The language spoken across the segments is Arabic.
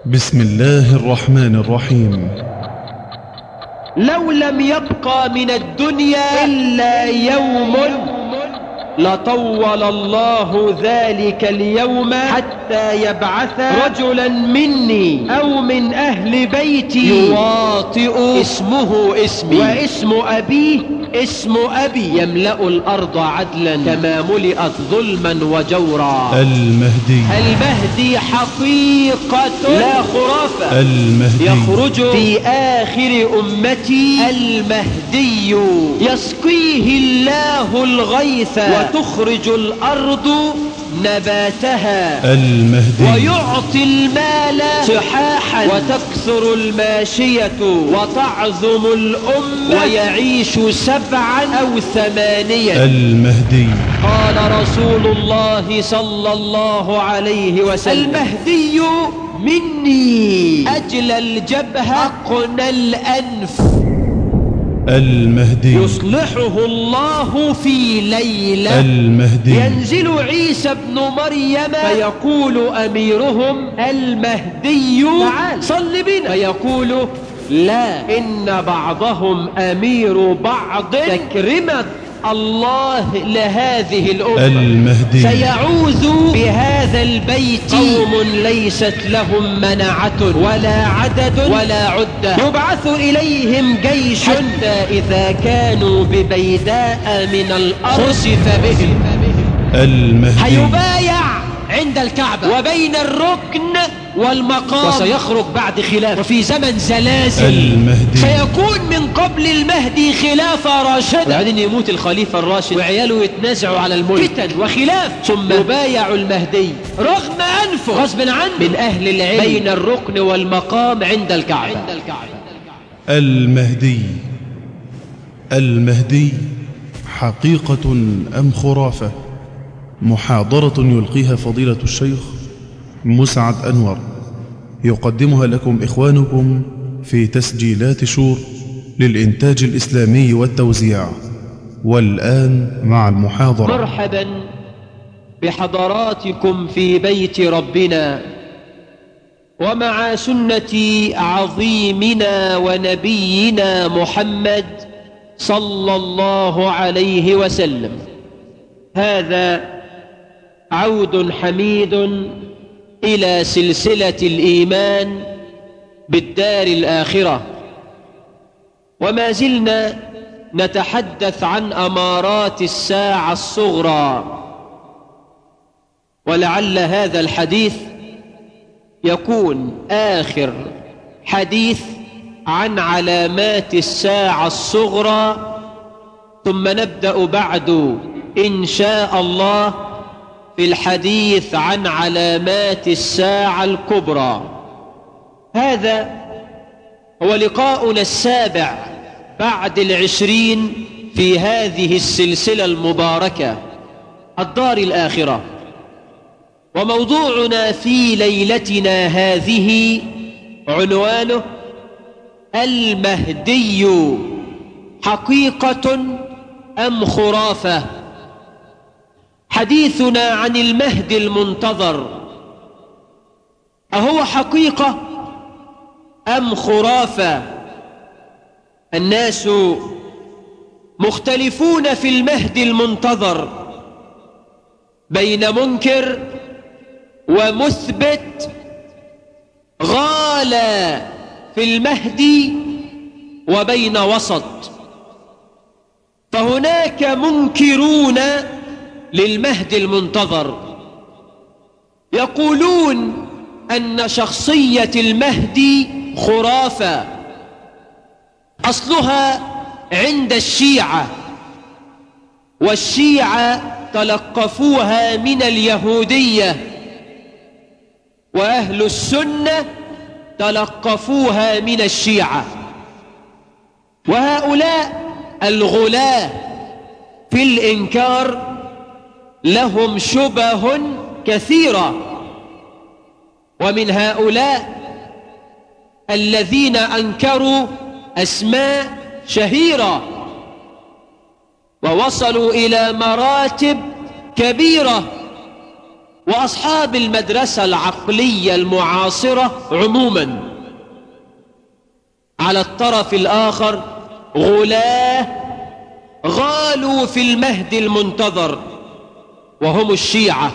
بسم الله الرحمن الرحيم. لو لم يبقى من الدنيا إلا يوم لطول الله ذلك اليوم حتى يبعث رجلا مني أو من أهل بيتي يواطئ اسمه اسمي واسم أبيه اسم أبي يملأ الأرض عدلا كما ملئت ظلما وجورا. المهدي حقيقة لا خرافة. المهدي يخرج في آخر أمتي المهدي يسقيه الله الغيث وتخرج الأرض نباتها المهدي ويعطي المال صحاحا وتكثر الماشية وتعظم الأمة ويعيش 7 أو 8. المهدي قال رسول الله صلى الله عليه وسلم: المهدي مني أجل الجبهة أقنى الأنف. المهدي يصلحه الله في ليلة. المهدي ينزل عيسى ابن مريم فيقول أميرهم: المهدي تعال صل بنا، فيقول: لا، إن بعضهم أمير بعض تكرمة الله لهذه الأمة. المهدي سيعوذ بهذا البيت قوم ليست لهم منعة ولا عدد ولا عدة، يبعث إليهم جيش حتى إذا كانوا ببيداء من الأرض خسف بهم. المهدي هيبايع عند الكعبة وبين الركن والمقام، وسيخرج بعد خلاف وفي زمن زلازل. المهدي سيكون من قبل المهدي خلافة راشدة، وبعدين يموت الخليفة الراشد وعياله يتنازعوا على الملك، فتن وخلاف، ثم يبايع المهدي رغم أنفه غصب عنه من أهل العلم بين الركن والمقام عند الكعبة. المهدي حقيقة أم خرافة؟ محاضرة يلقيها فضيلة الشيخ مسعد أنور، يقدمها لكم إخوانكم في تسجيلات شور للإنتاج الإسلامي والتوزيع. والآن مع المحاضرة. مرحبا بحضراتكم في بيت ربنا ومع سنة عظيمنا ونبينا محمد صلى الله عليه وسلم. هذا عود حميد إلى سلسلة الإيمان بالدار الآخرة، وما زلنا نتحدث عن أمارات الساعة الصغرى، ولعل هذا الحديث يكون آخر حديث عن علامات الساعة الصغرى، ثم نبدأ بعد إن شاء الله في الحديث عن علامات الساعة الكبرى. هذا هو لقاؤنا السابع بعد 20 في هذه السلسلة المباركة الدار الآخرة، وموضوعنا في ليلتنا هذه عنوانه: المهدي حقيقة أم خرافة؟ حديثنا عن المهدي المنتظر أهو حقيقة أم خرافة؟ الناس مختلفون في المهدي المنتظر بين منكر ومثبت، غالى في المهدي وبين وسط. فهناك منكرون للمهدي المنتظر يقولون أن شخصية المهدي خرافة أصلها عند الشيعة، والشيعة تلقفوها من اليهودية، وأهل السنة تلقفوها من الشيعة. وهؤلاء الغلاة في الإنكار لهم شبه كثيرة، ومن هؤلاء الذين أنكروا أسماء شهيرة ووصلوا إلى مراتب كبيرة وأصحاب المدرسة العقلية المعاصرة عموما. على الطرف الآخر غلاة غالوا في المهدي المنتظر وهم الشيعة.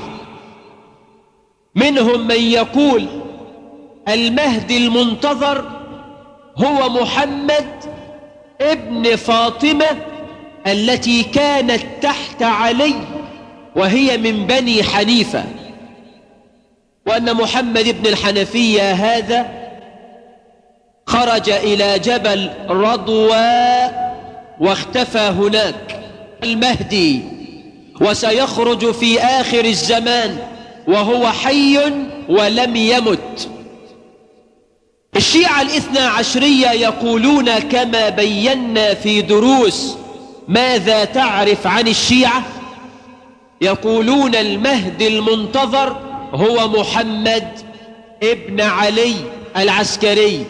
منهم من يقول المهدي المنتظر هو محمد ابن فاطمة التي كانت تحت علي وهي من بني حنيفة، وأن محمد بن الحنفية هذا خرج إلى جبل رضوى واختفى هناك المهدي، وسيخرج في آخر الزمان وهو حي ولم يمت. الشيعة الاثنى عشرية يقولون كما بينا في دروس ماذا تعرف عن الشيعة، يقولون المهدي المنتظر هو محمد ابن علي العسكري،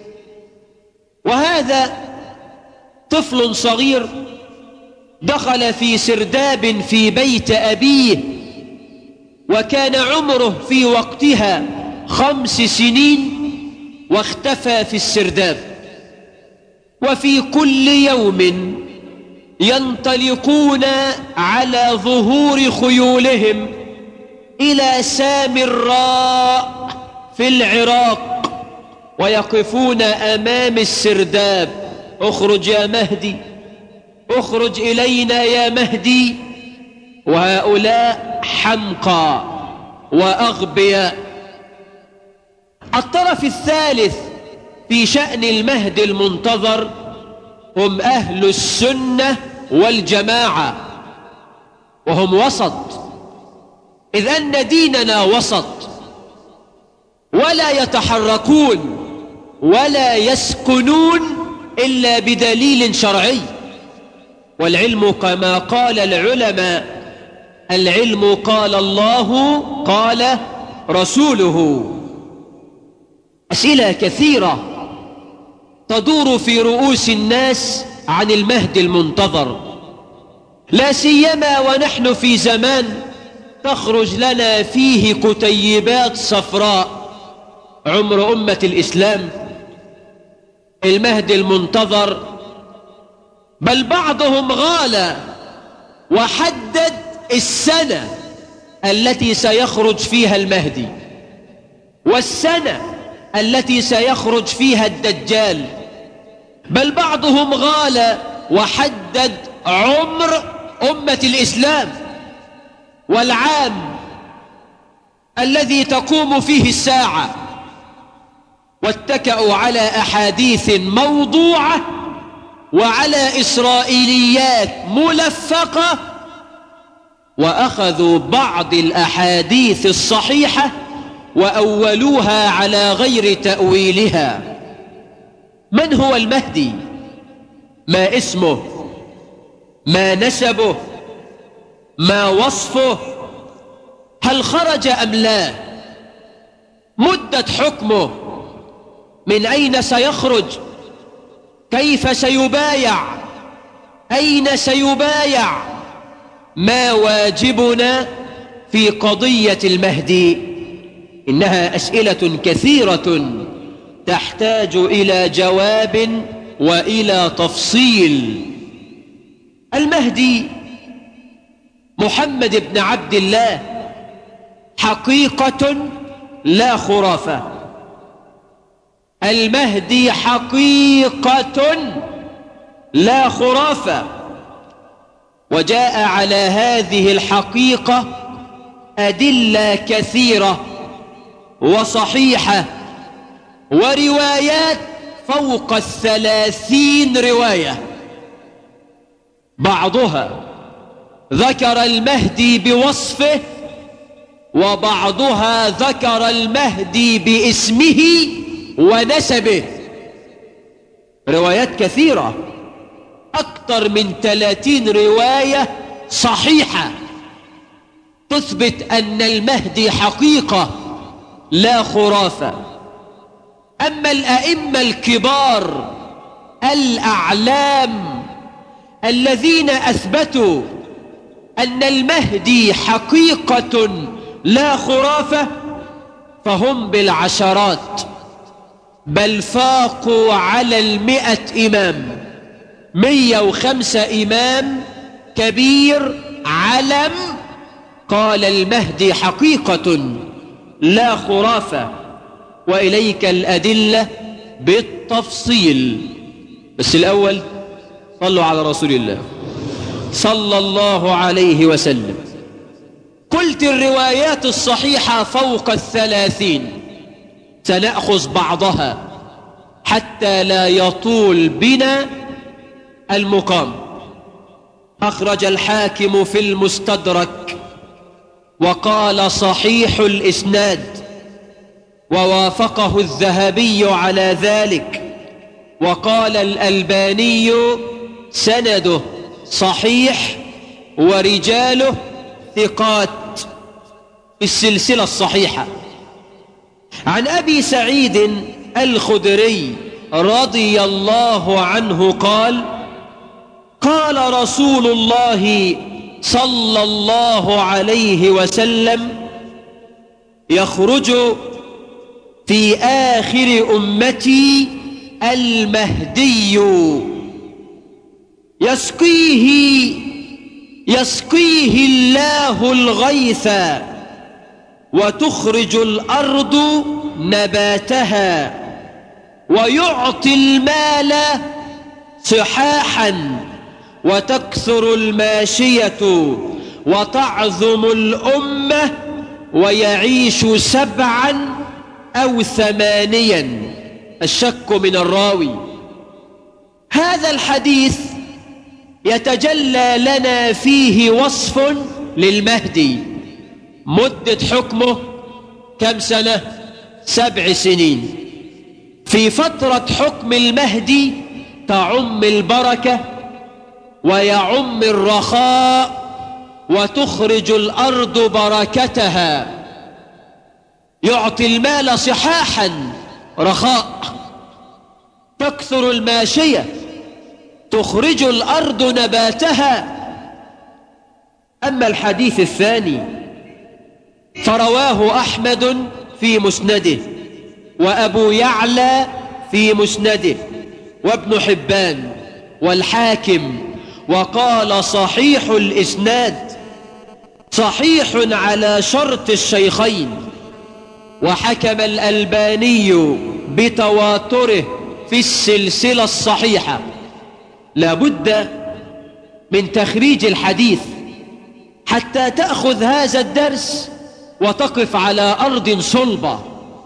وهذا طفل صغير دخل في سرداب في بيت أبيه، وكان عمره في وقتها 5 سنين، واختفى في السرداب. وفي كل يوم ينطلقون على ظهور خيولهم إلى سامراء في العراق، ويقفون أمام السرداب: اخرج يا مهدي، اخرج إلينا يا مهدي. وهؤلاء حمقى وأغبياء. الطرف الثالث في شأن المهدي المنتظر هم أهل السنة والجماعة، وهم وسط، إذ أن ديننا وسط، ولا يتحركون ولا يسكنون إلا بدليل شرعي. والعلم كما قال العلماء: العلم قال الله قال رسوله. أسئلة كثيرة تدور في رؤوس الناس عن المهدي المنتظر، لا سيما ونحن في زمان تخرج لنا فيه كتيبات صفراء عمر أمة الإسلام. المهدي المنتظر، بل بعضهم غال وحدد السنة التي سيخرج فيها المهدي والسنة التي سيخرج فيها الدجال، بل بعضهم غال وحدد عمر أمة الإسلام والعام الذي تقوم فيه الساعة، واتكأوا على أحاديث موضوعة وعلى إسرائيليات ملفقة، وأخذوا بعض الأحاديث الصحيحة وأولوها على غير تأويلها. من هو المهدي؟ ما اسمه؟ ما نسبه؟ ما وصفه؟ هل خرج أم لا؟ مدة حكمه؟ من أين سيخرج؟ كيف سيبايع؟ أين سيبايع؟ ما واجبنا في قضية المهدي؟ إنها أسئلة كثيرة تحتاج إلى جواب وإلى تفصيل. المهدي محمد بن عبد الله حقيقة لا خرافة. المهدي حقيقة لا خرافة، وجاء على هذه الحقيقة أدلة كثيرة وصحيحة، وروايات فوق 30 رواية، بعضها ذكر المهدي بوصفه، وبعضها ذكر المهدي باسمه ونسبه. روايات كثيرة، أكثر من 30 رواية صحيحة تثبت أن المهدي حقيقة لا خرافة. أما الأئمة الكبار الأعلام الذين أثبتوا أن المهدي حقيقة لا خرافة فهم بالعشرات، بل فاقوا على 100 إمام. 105 إمام كبير علم. قال المهدي حقيقة لا خرافة، وإليك الأدلة بالتفصيل. بس الأول صلوا على رسول الله صلى الله عليه وسلم. قلت الروايات الصحيحة فوق 30، سنأخذ بعضها حتى لا يطول بنا المقام. أخرج الحاكم في المستدرك وقال صحيح الإسناد، ووافقه الذهبي على ذلك، وقال الألباني سنده صحيح ورجاله ثقات في السلسلة الصحيحة. عن أبي سعيد الخدري رضي الله عنه قال: قال رسول الله صلى الله عليه وسلم: يخرج في آخر أمتي المهدي يسقيه الله الغيث وتخرج الأرض نباتها ويعطي المال صحاحا وتكثر الماشية وتعظم الأمة ويعيش 7 أو 8، الشك من الراوي. هذا الحديث يتجلى لنا فيه وصف للمهدي. مدة حكمه كم سنة؟ 7 سنين. في فترة حكم المهدي تعم البركة ويعم الرخاء وتخرج الأرض بركتها، يعطي المال صحاحا رخاء، تكثر الماشية، تخرج الأرض نباتها. أما الحديث الثاني فرواه أحمد في مسنده، وأبو يعلى في مسنده، وابن حبان والحاكم، وقال صحيح الإسناد، صحيح على شرط الشيخين. وحكم الألباني بتواتره في السلسلة الصحيحة. لا بد من تخريج الحديث حتى تأخذ هذا الدرس وتقف على أرض صلبة.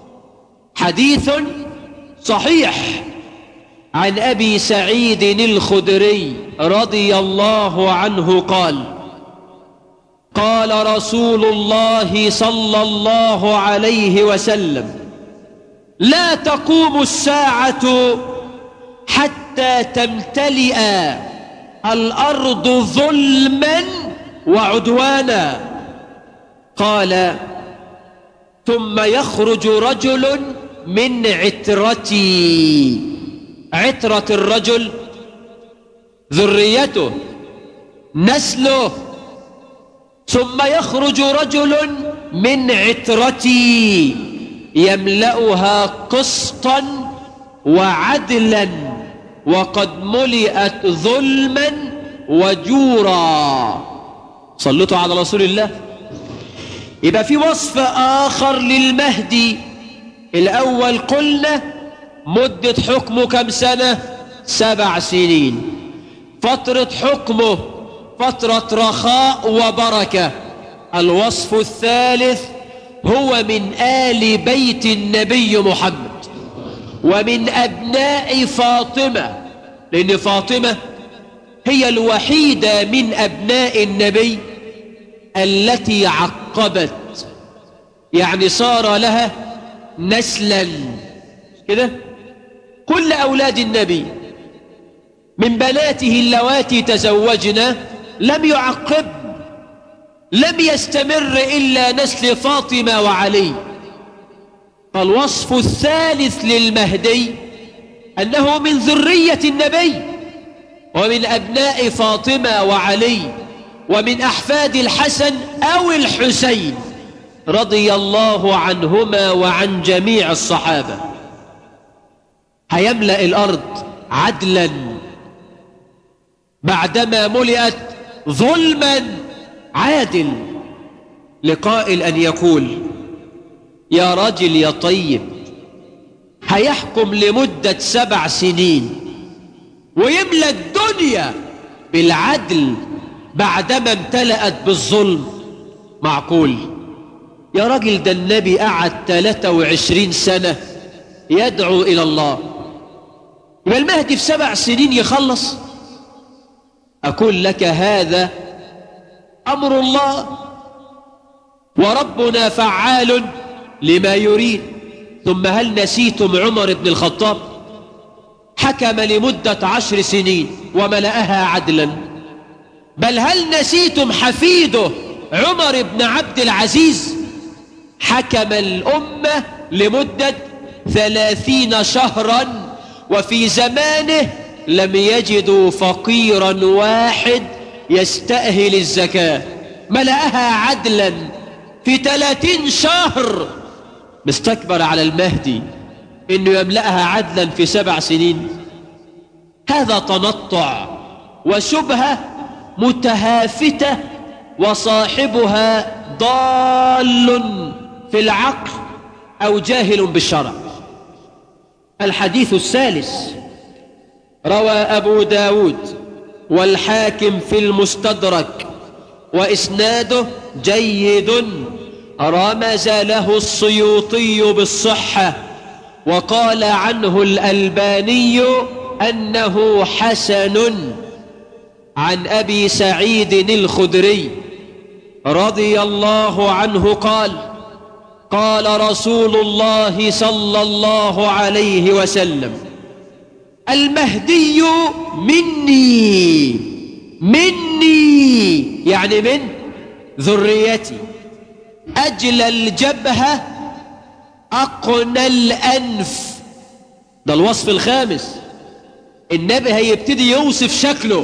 حديث صحيح عن أبي سعيد الخدري رضي الله عنه قال: قال رسول الله صلى الله عليه وسلم: لا تقوم الساعة حتى تمتلئ الأرض ظلما وعدوانا. قال: ثم يخرج رجل من عترتي. عترة الرجل ذريته، نسله. ثم يخرج رجل من عترتي يملأها قسطا وعدلا وقد ملئت ظلما وجورا. صلوا على رسول الله. يبقى في وصف آخر للمهدي. الأول قلنا مدة حكمه كم سنة؟ 7 سنين. فترة حكمه فترة رخاء وبركة. الوصف الثالث هو من آل بيت النبي محمد ومن أبناء فاطمة، لأن فاطمة هي الوحيدة من أبناء النبي التي عقبت، يعني صار لها نسلا كده. كل أولاد النبي من بناته اللواتي تزوجنا لم يعقب، لم يستمر إلا نسل فاطمة وعلي. فالوصف الثالث للمهدي أنه من ذرية النبي ومن أبناء فاطمة وعلي ومن أحفاد الحسن أو الحسين رضي الله عنهما وعن جميع الصحابة. هيملأ الأرض عدلا بعدما ملئت ظلما. عادل لقائل أن يقول يا راجل يا طيب، هيحكم لمدة 7 سنين ويملأ الدنيا بالعدل بعدما امتلأت بالظلم؟ معقول؟ يا راجل ده النبي قعد 23 سنة يدعو إلى الله، يبقى المهدي في 7 سنين يخلص؟ أقول لك هذا أمر الله، وربنا فعال لما يريد. ثم هل نسيتم عمر بن الخطاب؟ حكم لمدة 10 سنين وملأها عدلا. بل هل نسيتم حفيده عمر بن عبد العزيز؟ حكم الأمة لمدة 30 شهرا، وفي زمانه لم يجدوا فقيرا واحد يستأهل الزكاة، ملأها عدلا في 30 شهر. مستكبر على المهدي إنه يملأها عدلا في 7 سنين؟ هذا تنطع وشبهة متهافتة، وصاحبها ضال في العقل أو جاهل بالشرع. الحديث الثالث، روى أبو داود والحاكم في المستدرك وإسناده جيد، رمز له السيوطي بالصحة، وقال عنه الألباني أنه حسن، عن أبي سعيد الخدري رضي الله عنه قال قال رسول الله صلى الله عليه وسلم: المهدي مني يعني من ذريتي، أجل الجبهة أقنى الأنف. ده الوصف الخامس. النبي هيبتدي يوصف شكله: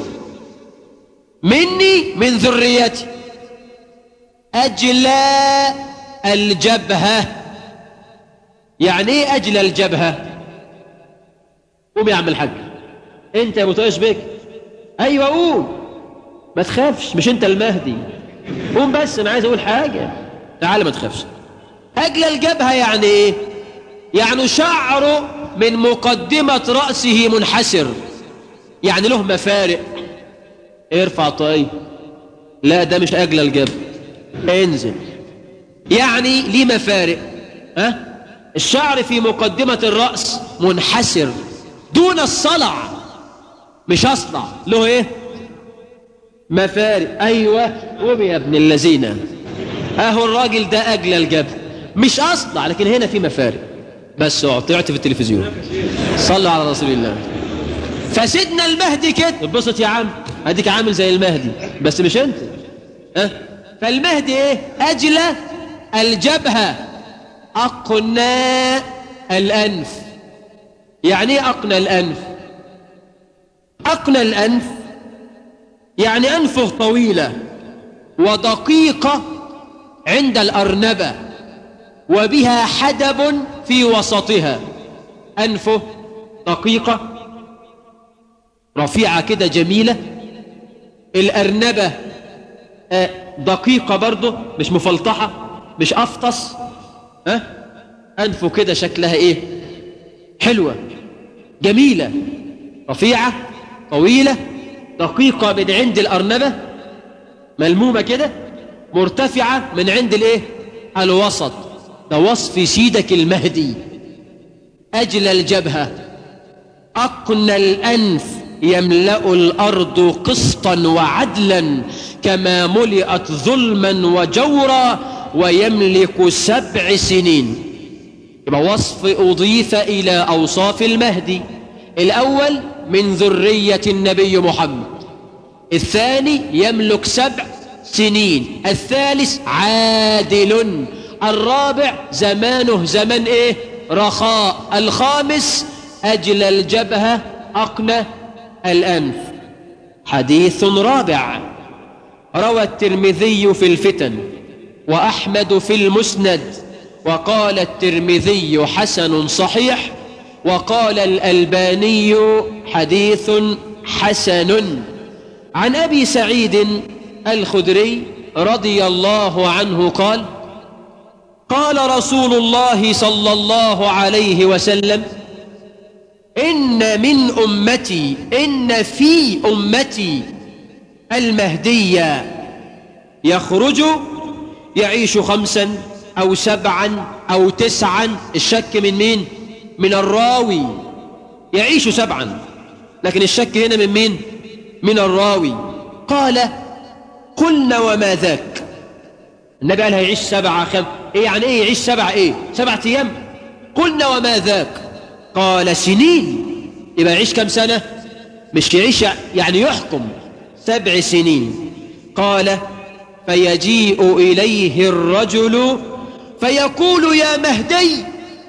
مني من ذريتي، أجل الجبهة. يعني ايه أجل الجبهة؟ قوم يا عم الحاج، انت يا متوش بك. ايوه قوم، ما تخافش، مش انت المهدي. قوم بس، انا عايز اقول حاجة. تعال ما تخافش. أجل الجبهة يعني ايه؟ يعني شعره من مقدمة رأسه منحسر، يعني له مفارق. ارفع طيب. لا ده مش أجل الجبهة، انزل. يعني ليه مفارق. الشعر في مقدمة الرأس منحسر دون الصلع، مش أصلع، له ايه؟ مفارق. ايوه قوم يا ابن الذين. اهو الراجل ده أجل الجبهة، مش أصلع، لكن هنا في مفارق. بس طلعت في التلفزيون. صلوا على رسول الله. فسيدنا المهدي كده اتبسط يا عم، اديك عامل زي المهدي بس مش انت. فالمهدي ايه؟ أجل الجبهة أقنى الأنف. يعني ايه أقنى الأنف؟ أقنى الأنف يعني أنفه طويلة ودقيقة عند الأرنبة، وبها حدب في وسطها. أنفه دقيقة رفيعة كده جميلة. الأرنبة دقيقة برضه، مش مفلطحة، مش أفطس. أنفه كده شكلها إيه؟ حلوة جميلة، رفيعة طويلة دقيقة من عند الأرنبة، ملمومة كده، مرتفعة من عند الإيه؟ الوسط. ده وصف سيدك المهدي. أجل الجبهة أقنى الأنف، يملأ الأرض قسطا وعدلا كما ملئت ظلما وجورا، ويملك 7 سنين. يبقى وصف أضيف إلى أوصاف المهدي. الأول من ذرية النبي محمد، الثاني يملك 7 سنين، الثالث عادل، الرابع زمانه زمان ايه؟ رخاء، الخامس أجل الجبهة أقنى الأنف. حديث رابع، روى الترمذي في الفتن وأحمد في المسند، وقال الترمذي حسن صحيح، وقال الألباني حديث حسن. عن أبي سعيد الخدري رضي الله عنه قال: قال رسول الله صلى الله عليه وسلم: إن في أمتي المهدي يخرج يعيش 5 أو 7 أو 9، الشك من مين؟ من الراوي. يعيش 7، لكن الشك هنا من مين؟ من الراوي. قال: قلنا وما ذاك؟ النبي قال هيعيش 7 ايه يعني ايه يعيش 7 ايه؟ 7 ايام؟ قلنا وما ذاك؟ قال: سنين. يبقى يعيش كم سنة؟ مش يعيش يعني يحكم 7 سنين. قال: فيجيء إليه الرجل فيقول: يا مهدي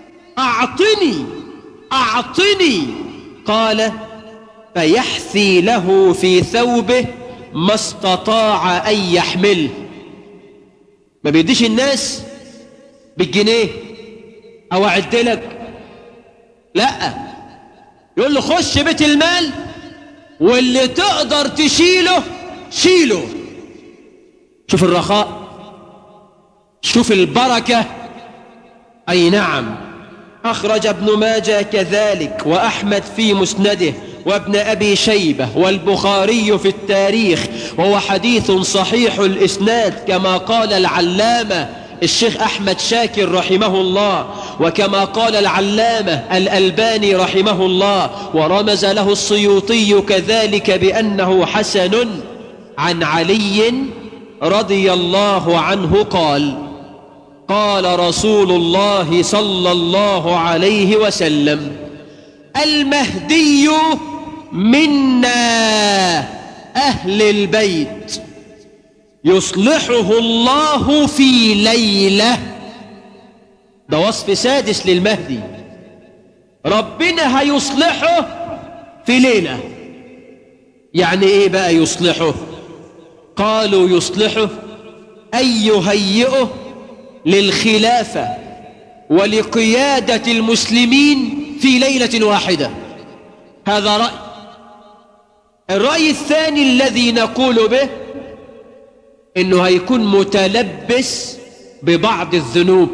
أعطني. قال: فيحثي له في ثوبه ما استطاع أن يحمله. ما بيديش الناس بالجنيه أو أعدلك، لا، يقول له خش بيت المال واللي تقدر تشيله شيله. شوف الرخاء، شوف البركة. أي نعم. أخرج ابن ماجه كذلك، وأحمد في مسنده، وابن أبي شيبة، والبخاري في التاريخ، وهو حديث صحيح الإسناد كما قال العلامة الشيخ أحمد شاكر رحمه الله، وكما قال العلامة الألباني رحمه الله، ورمز له السيوطي كذلك بأنه حسن. عن علي رضي الله عنه قال: قال رسول الله صلى الله عليه وسلم: المهدي منا أهل البيت يصلحه الله في ليلة. ده وصف سادس للمهدي، ربنا هيصلحه في ليلة. يعني ايه بقى يصلحه؟ قالوا يصلحه أن يهيئه للخلافة ولقيادة المسلمين في ليلة واحدة. هذا رأي. الرأي الثاني الذي نقول به إنه هيكون متلبس ببعض الذنوب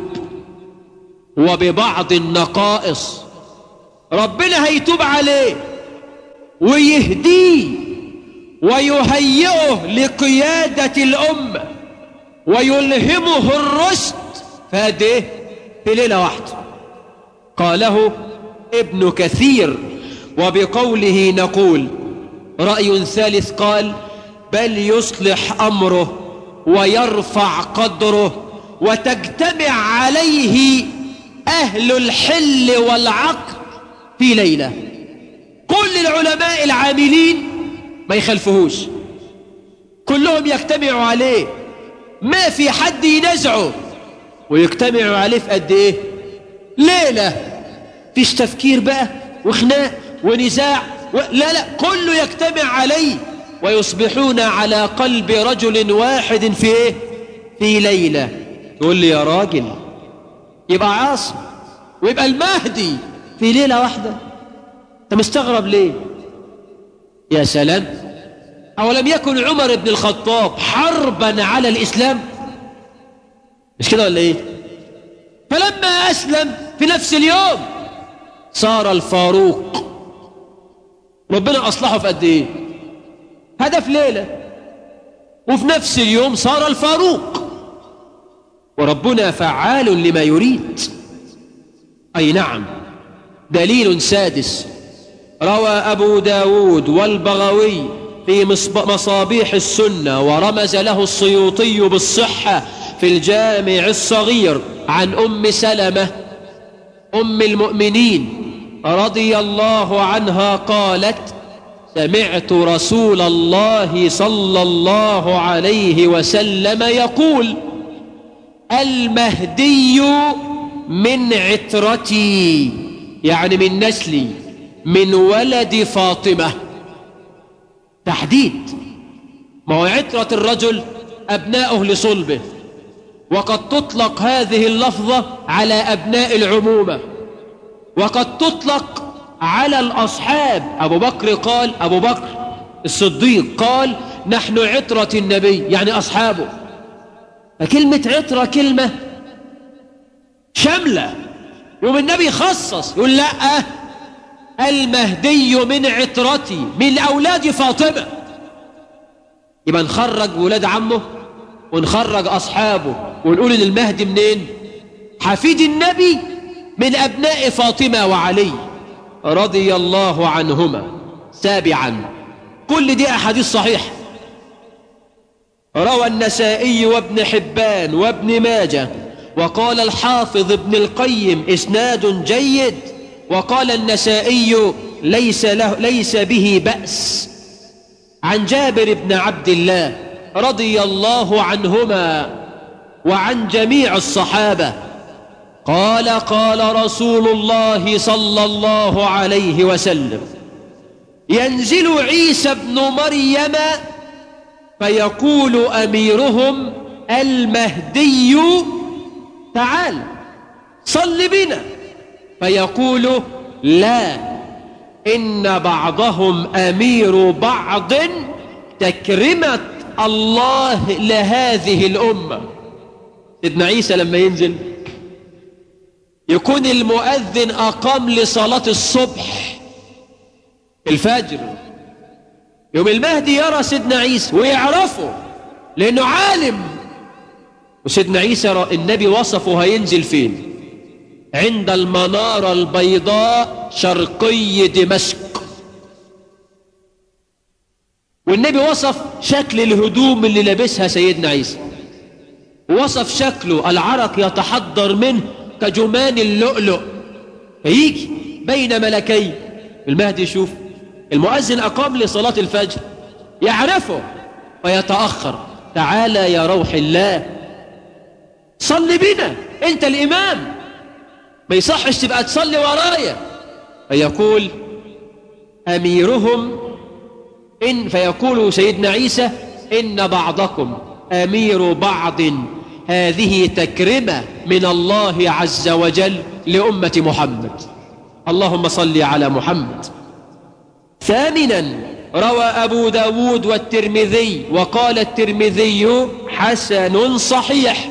وببعض النقائص، ربنا هيتوب عليه ويهديه ويهيئه لقيادة الأمة ويلهمه الرشد في ليلة واحدة. قاله ابن كثير. وبقوله نقول رأي ثالث، قال: بل يصلح أمره ويرفع قدره وتجتمع عليه أهل الحل والعقد في ليلة. كل العلماء العاملين ما يخلفوهوش، كلهم يجتمعوا عليه، ما في حد ينزعه، ويجتمعوا عليه في قد ايه؟ ليلة. فيش تفكير بقى وخناق ونزاع لا، كله يجتمع عليه، ويصبحون على قلب رجل واحد في ايه؟ في ليلة. تقول لي يا راجل يبقى عاصم ويبقى المهدي في ليلة واحدة؟ انت مستغرب ليه؟ يا سلام. أولم يكن عمر بن الخطاب حربا على الإسلام؟ مش كده ولا ايه؟ فلما أسلم في نفس اليوم صار الفاروق. ربنا أصلحه في قد ايه؟ هذا في ليلة، وفي نفس اليوم صار الفاروق. وربنا فعال لما يريد. أي نعم. دليل سادس، روى أبو داود والبغوي في مصابيح السنة، ورمز له السيوطي بالصحة في الجامع الصغير، عن أم سلمة أم المؤمنين رضي الله عنها قالت: سمعت رسول الله صلى الله عليه وسلم يقول: المهدي من عترتي، يعني من نسلي، من ولد فاطمة. تحديد. ما هو عترة الرجل أبناؤه لصلبه، وقد تطلق هذه اللفظة على أبناء العمومة، وقد تطلق على الأصحاب. أبو بكر الصديق قال نحن عترة النبي، يعني أصحابه. فكلمة عترة كلمة شاملة، يوم النبي خصص يقول لا، المهدي من عترتي من أولاد فاطمة. يبقى نخرج ولاد عمه ونخرج أصحابه ونقول إن المهدي منين؟ حفيد النبي من أبناء فاطمة وعلي رضي الله عنهما. سابعا، كل دي أحاديث صحيحة، روى النسائي وابن حبان وابن ماجه، وقال الحافظ ابن القيم إسناد جيد، وقال النسائي ليس به بأس. عن جابر بن عبد الله رضي الله عنهما وعن جميع الصحابة قال قال رسول الله صلى الله عليه وسلم ينزل عيسى ابن مريم فيقول أميرهم المهدي تعال صل بنا، فيقول لا، إن بعضهم أمير بعض تكرمة الله لهذه الأمة. سيدنا عيسى لما ينزل يكون المؤذن أقام لصلاة الصبح الفجر، يوم المهدي يرى سيدنا عيسى ويعرفه لأنه عالم. وسيدنا عيسى النبي وصفه هينزل فين؟ عند المنارة البيضاء شرقي دمشق. والنبي وصف شكل الهدوم اللي لابسها سيدنا عيسى، ووصف شكله العرق يتحضر منه كجمان اللؤلؤ، فيجي بين ملكين. المهدي يشوف المؤذن أقام لصلاة الفجر يعرفه ويتأخر، تعالى يا روح الله صل بنا، انت الإمام، ما يصحش تبقى تصلي ورايا. فيقول أميرهم فيقول سيدنا عيسى إن بعضكم أمير بعض، هذه تكرمة من الله عز وجل لأمة محمد، اللهم صل على محمد. ثامنا، روى أبو داود والترمذي وقال الترمذي حسن صحيح.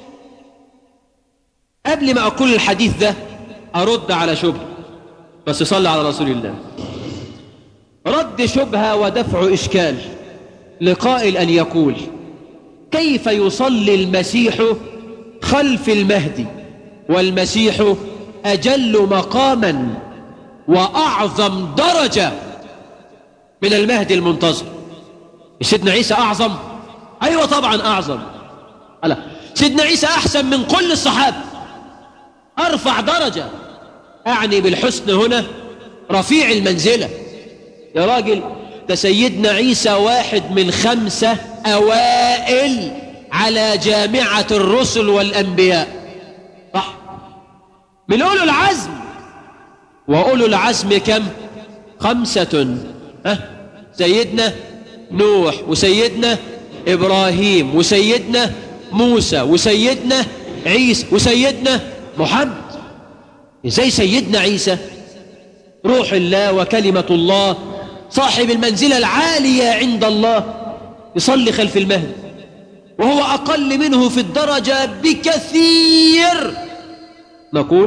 قبل ما أقول الحديث ده أرد على شبهة، بس صلى على رسول الله. رد شبهة ودفع إشكال لقائل أن يقول كيف يصلي المسيح خلف المهدي والمسيح أجل مقاما وأعظم درجة من المهدي المنتظر؟ سيدنا عيسى أعظم؟ أيوة طبعا أعظم. ألا سيدنا عيسى أحسن من كل الصحابة، أرفع درجة، أعني بالحسن هنا رفيع المنزلة. يا راجل ده سيدنا عيسى واحد من 5 أوائل على جامعة الرسل والأنبياء، صح؟ من أولو العزم، وأولو العزم كم؟ 5. سيدنا نوح وسيدنا إبراهيم وسيدنا موسى وسيدنا عيسى وسيدنا محمد. إزاي سيدنا عيسى روح الله وكلمة الله صاحب المنزلة العالية عند الله يصلي خلف المهدي وهو أقل منه في الدرجة بكثير؟ نقول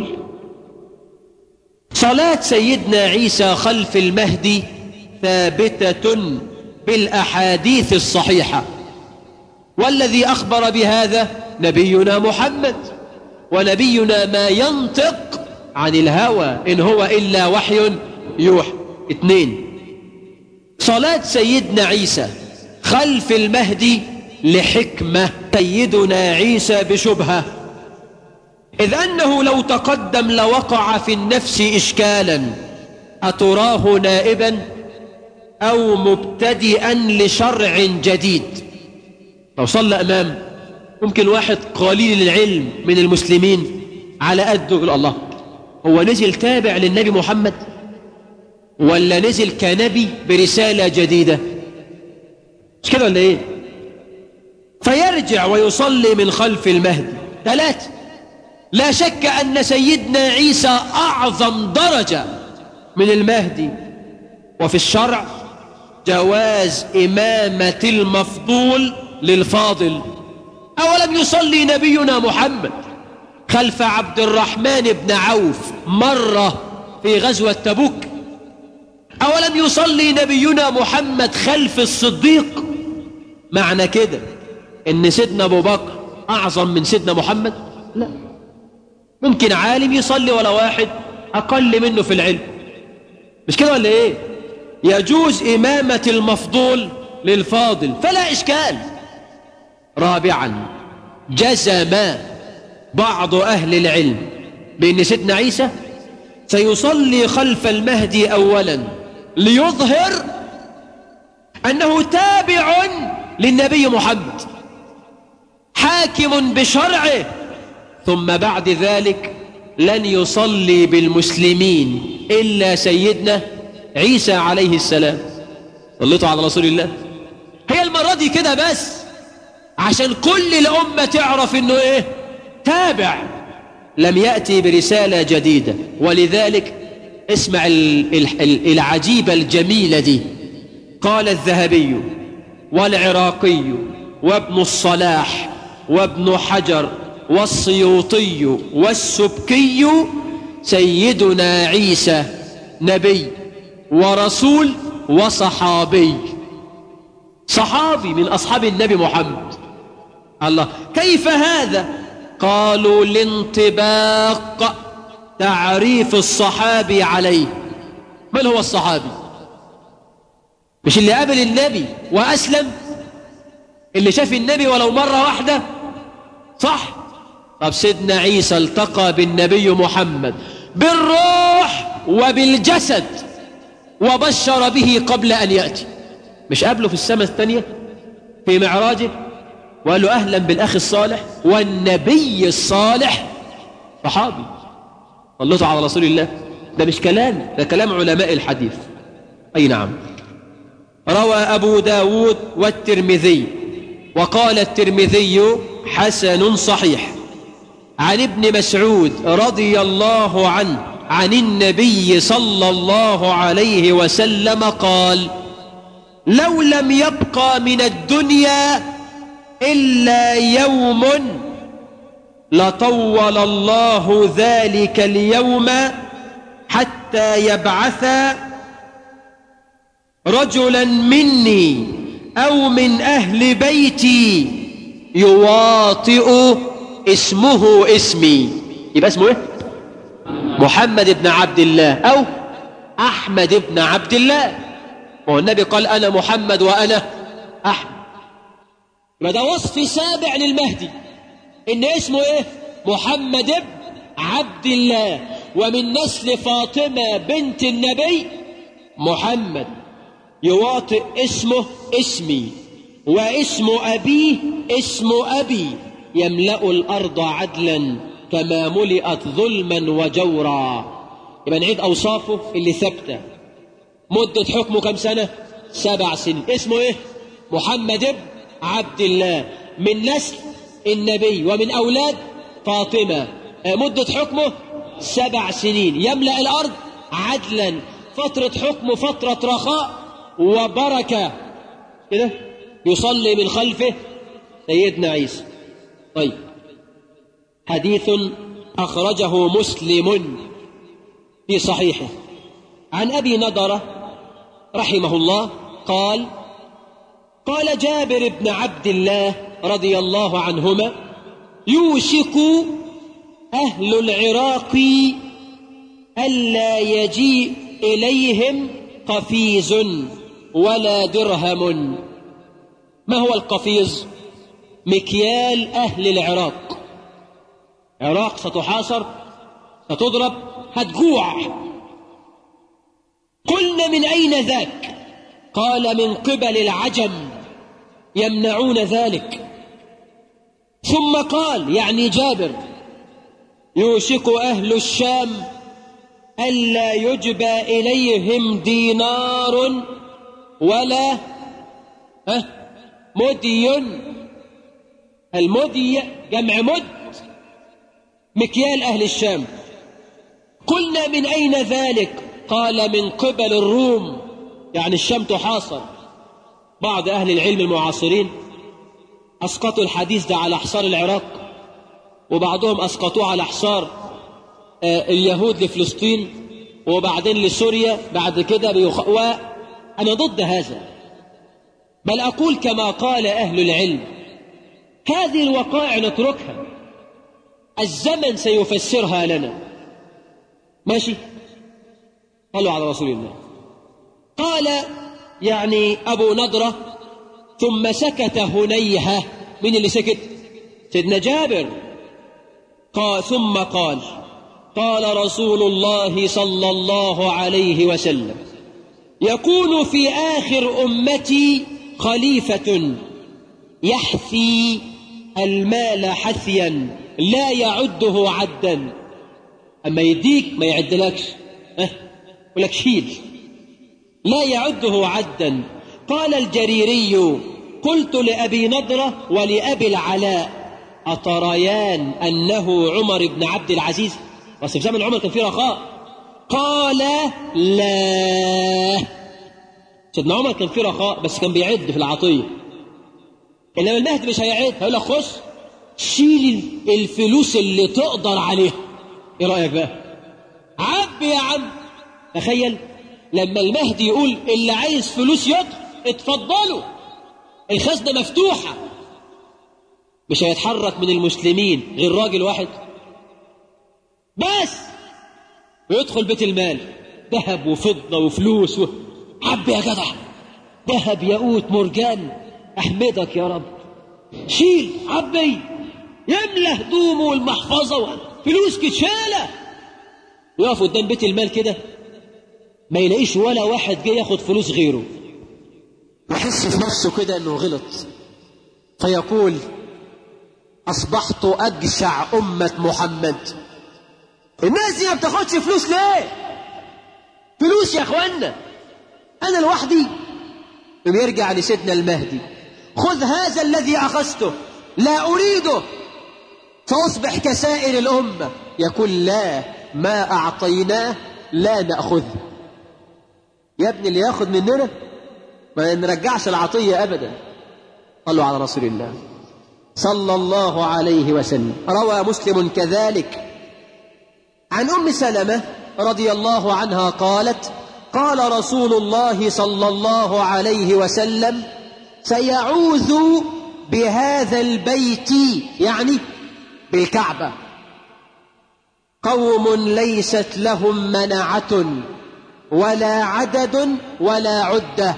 صلاة سيدنا عيسى خلف المهدي ثابتة بالأحاديث الصحيحة، والذي أخبر بهذا نبينا محمد، ونبينا ما ينطق عن الهوى إن هو إلا وحي يوحى. 2، صلاة سيدنا عيسى خلف المهدي لحكمة سيدنا عيسى بشبهة، إذ أنه لو تقدم لوقع في النفس إشكالا، أتراه نائبا أو مبتدئا لشرع جديد؟ لو صلى أمام ممكن واحد قليل العلم من المسلمين على قده يقول الله، هو نزل تابع للنبي محمد ولا نزل كنبي برسالة جديدة؟ مش كده ولا ايه؟ فيرجع ويصلي من خلف المهدي. 3. لا شك أن سيدنا عيسى أعظم درجة من المهدي. وفي الشرع جواز إمامة المفضول للفاضل. أولم يصلي نبينا محمد خلف عبد الرحمن بن عوف مرة في غزوة تبوك؟ أولم يصلي نبينا محمد خلف الصديق؟ معنى كده إن سيدنا أبو بكر أعظم من سيدنا محمد؟ لا. ممكن عالم يصلي ولا واحد أقل منه في العلم، مش كده ولا إيه؟ يجوز إمامة المفضول للفاضل فلا إشكال. 4. جزم بعض أهل العلم بأن سيدنا عيسى سيصلي خلف المهدي أولا ليظهر أنه تابع للنبي محمد حاكم بشرعه، ثم بعد ذلك لن يصلي بالمسلمين إلا سيدنا عيسى عليه السلام. صليتوا على رسول الله. هي المرة دي كده بس عشان كل الأمة تعرف إنه إيه؟ تابع، لم يأتي برسالة جديدة. ولذلك اسمع العجيبة الجميلة دي. قال الذهبي والعراقي وابن الصلاح وابن حجر والسيوطي والسبكي سيدنا عيسى نبي ورسول وصحابي. صحابي من أصحاب النبي محمد. الله، كيف هذا؟ قالوا لانطباق تعريف الصحابي عليه. من هو الصحابي؟ مش اللي قابل النبي وأسلم، اللي شاف النبي ولو مرة واحدة، صح؟ طب سيدنا عيسى التقى بالنبي محمد بالروح وبالجسد وبشر به قبل أن يأتي. مش قابله في السماء الثانية في معراجه وقال له أهلا بالأخ الصالح والنبي الصالح؟ صحابي. صلوا على رسول الله. ده مش كلام، ده كلام علماء الحديث. أي نعم. روى أبو داود والترمذي وقال الترمذي حسن صحيح عن ابن مسعود رضي الله عنه عن النبي صلى الله عليه وسلم قال: لو لم يبقى من الدنيا إلا يوم لطول الله ذلك اليوم حتى يبعث رجلا مني أو من أهل بيتي يواطئ اسمه اسمي. يبقى اسمه ايه؟ محمد بن عبد الله أو أحمد بن عبد الله. والنبي قال أنا محمد وأنا أحمد. ده وصف سابع للمهدي، إن اسمه إيه؟ محمد بن عبد الله، ومن نسل فاطمة بنت النبي محمد يواطئ اسمه اسمي واسم أبيه اسم أبي، يملأ الأرض عدلا كما ملئت ظلما وجورا. يبقى نعيد أوصافه اللي ثابته. مدة حكمه كم سنة؟ 7 سنين. اسمه ايه؟ محمد بن عبد الله، من نسل النبي ومن أولاد فاطمة. مدة حكمه 7 سنين. يملأ الأرض عدلا. فترة حكمه فترة رخاء وبركة كده. يصلي من خلفه سيدنا عيسى. طيب، حديث أخرجه مسلم في صحيحه عن أبي نضرة رحمه الله قال: قال جابر بن عبد الله رضي الله عنهما: يوشك أهل العراق ألا يجيء إليهم قفيز ولا درهم. ما هو القفيز؟ مكيال أهل العراق. عراق ستحاصر، ستضرب، هتجوع. قلنا من أين ذاك؟ قال من قبل العجم يمنعون ذلك. ثم قال يعني جابر: يوشك أهل الشام ألا يجبى إليهم دينار ولا مدي المدي جمع مد، مكيال أهل الشام. قلنا من أين ذلك؟ قال من قبل الروم، يعني الشام تحاصر. بعض أهل العلم المعاصرين أسقطوا الحديث ده على حصار العراق، وبعضهم أسقطوه على حصار اليهود لفلسطين، وبعدين لسوريا بعد كده وأنا ضد هذا، بل أقول كما قال أهل العلم: هذه الوقائع نتركها، الزمن سيفسرها لنا. ماشي؟ قالوا على رسول الله. قال يعني أبو نضرة: ثم سكت هنيهة. من اللي سكت؟ سيدنا جابر. قال ثم قال: قال رسول الله صلى الله عليه وسلم: يكون في آخر أمتي خليفة يحثي المال حثيا لا يعده عدا. أما يديك ما يعدلكش، ولك شيل، لا يعده عدا. قال الجريري: قلت لأبي نضرة ولأبي العلاء: أتريان أنه عمر بن عبد العزيز؟ بس في زمن عمر كان فيه رخاء. قال: لا. سيدنا عمر كان فيه رخاء بس كان بيعد في العطية، إنما المهدي مش هيعد، هيقول لك خش شيل الفلوس اللي تقدر عليها. ايه رأيك بقى؟ عب يا عم. تخيل لما المهدي يقول اللي عايز فلوس يدخل، اتفضلوا، الخزنة مفتوحة. مش هيتحرك من المسلمين غير راجل واحد بس، ويدخل بيت المال، ذهب وفضة وفلوس عب يا جدع، ذهب ياقوت مرجان، أحمدك يا رب. شيل عبي، يملى هدومه والمحفظة فلوس كتشالة، يقف قدام بيت المال كده ما يلاقيش ولا واحد جاي ياخد فلوس غيره، يحس في نفسه كده انه غلط، فيقول: أصبحت أجشع أمة محمد. الناس دي ما بتاخدش فلوس ليه؟ فلوس يا اخوانا، أنا لوحدي. يرجع لسيدنا المهدي: خذ هذا الذي أخذته، لا أريده، فأصبح كسائر الأمة. يقول: لا، ما أعطيناه لا نأخذه. يا ابن اللي ياخذ مننا ما نرجعش العطية أبدا. صلوا على رسول الله صلى الله عليه وسلم. روى مسلم كذلك عن أم سلمة رضي الله عنها قالت: قال رسول الله صلى الله عليه وسلم: سيعوذ بهذا البيت، يعني بالكعبة، قوم ليست لهم منعة ولا عدد ولا عدة،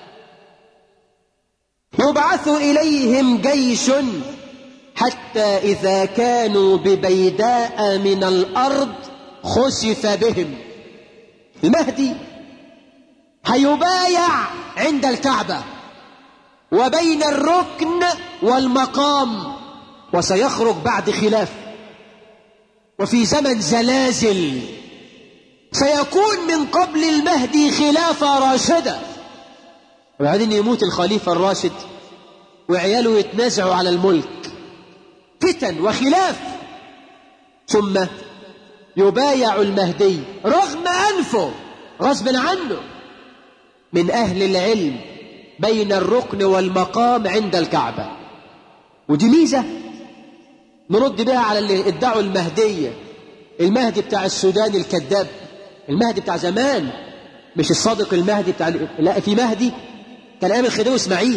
يبعث إليهم جيش حتى إذا كانوا ببيداء من الأرض خسف بهم. المهدي هيبايع عند الكعبة وبين الركن والمقام، وسيخرج بعد خلاف، وفي زمن زلازل، سيكون من قبل المهدي خلافة راشدة، وبعدين يموت الخليفة الراشد وعياله يتنازعوا على الملك، فتن وخلاف، ثم يبايع المهدي رغم أنفه غصب عنه من أهل العلم بين الركن والمقام عند الكعبة. ودي ميزة نرد بها على اللي ادعوا المهدية، المهدي بتاع السودان الكذاب، المهدي بتاع زمان، مش الصادق المهدي بتاع لا، في مهدي كان ايام الخديوي اسماعيل،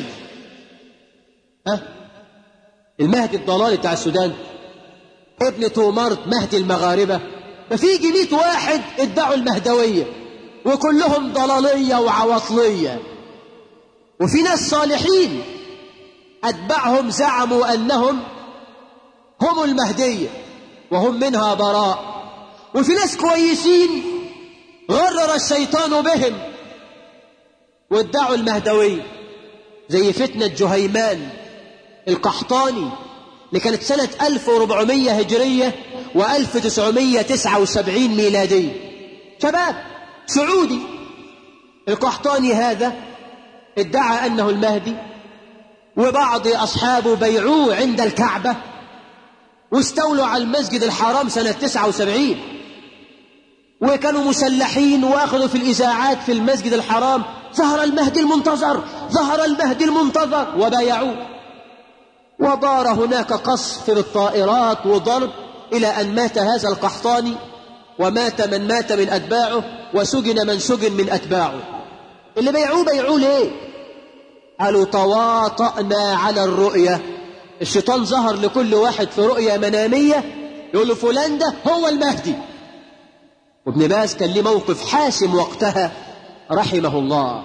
المهدي الضلالي بتاع السودان ابن تومارت مهدي المغاربة. ما في 100 واحد ادعوا المهدوية وكلهم ضلالية وعواطلية، وفي ناس صالحين أتبعهم زعموا أنهم هم المهدية وهم منها براء، وفي ناس كويسين غرر الشيطان بهم وادعوا المهدوية، زي فتنة جهيمان القحطاني اللي كانت سنة 1400 هجرية و1979 ميلادية، شباب سعودي. القحطاني هذا ادعى أنه المهدي وبعض أصحابه بيعوه عند الكعبة، واستولوا على المسجد الحرام سنة 79، وكانوا مسلحين وأخذوا في الإذاعات في المسجد الحرام: ظهر المهدي المنتظر، ظهر المهدي المنتظر، وبايعوه. ودار هناك قصف بالطائرات وضرب إلى أن مات هذا القحطاني، ومات من مات من أتباعه، وسجن من سجن من أتباعه. اللي بيعوه ليه؟ قالوا: تواطأنا على الرؤية. الشيطان ظهر لكل واحد في رؤية منامية يقول له فلان ده هو المهدي. وابن باز كان ليه موقف حاسم وقتها رحمه الله.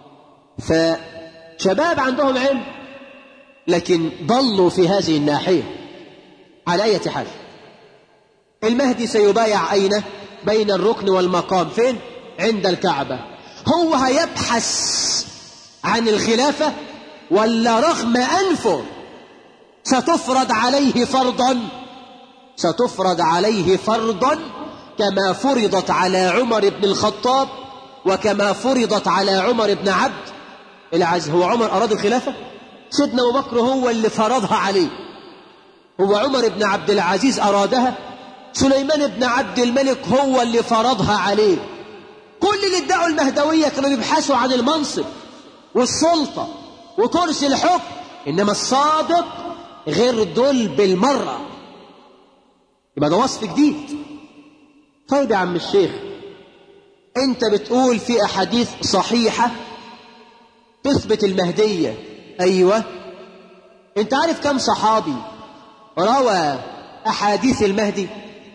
فشباب عندهم علم لكن ضلوا في هذه الناحية. على أي حال، المهدي سيبايع أين؟ بين الركن والمقام. فين؟ عند الكعبة. هو هيبحث عن الخلافة ولا رغم أنفه ستفرض عليه فرضا؟ ستفرض عليه فرضا كما فرضت على عمر بن الخطاب وكما فرضت على عمر بن عبد العزيز. هو عمر أراد الخلافة؟ سيدنا أبو بكر هو اللي فرضها عليه. هو عمر بن عبد العزيز أرادها؟ سليمان بن عبد الملك هو اللي فرضها عليه. كل اللي ادعوا المهدوية كانوا يبحثوا عن المنصب والسلطة وكرسي الحكم، إنما الصادق غير دول بالمرة. يبقى ده وصف جديد. طيب يا عم الشيخ، انت بتقول في أحاديث صحيحة تثبت المهدية. أيوة. انت عارف كم صحابي روى أحاديث المهدي؟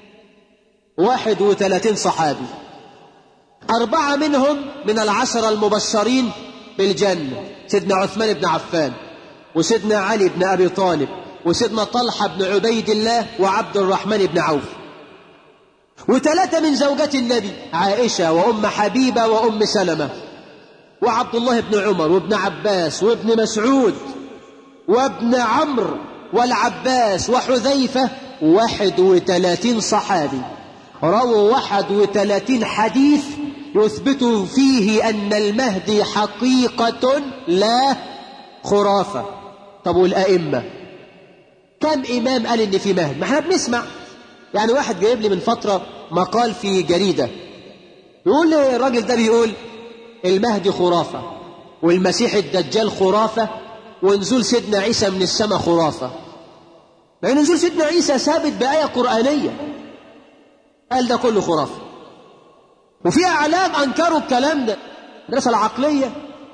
31 صحابي. 4 منهم من 10 المبشرين بالجنة: سيدنا عثمان بن عفان، وسيدنا علي بن أبي طالب، وسيدنا طلحة بن عبيد الله، وعبد الرحمن بن عوف. و3 من زوجات النبي: عائشة وأم حبيبة وأم سلمة، وعبد الله بن عمر وابن عباس وابن مسعود وابن عمرو والعباس وحذيفة. 31 صحابي رووا 31 حديث يثبت فيه أن المهدي حقيقة لا خرافة. طب والأئمة؟ كم إمام قال إن في مهدي؟ ما احنا بنسمع. يعني واحد جايب لي من فترة مقال في جريدة يقول لي الراجل ده بيقول المهدي خرافة، والمسيح الدجال خرافة، ونزول سيدنا عيسى من السماء خرافة. لأن نزول سيدنا عيسى ثابت بآية قرآنية. قال ده كله خرافة. وفي أعلام أنكروا الكلام ده، الدراسة العقلية.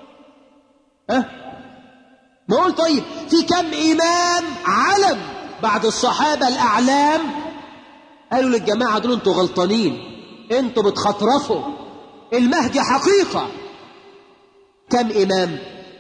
نقول طيب في كم إمام علم بعد الصحابة الأعلام قالوا للجماعة دول انتوا غلطانين، انتوا بتخطرفوا، المهدي حقيقة. كم إمام؟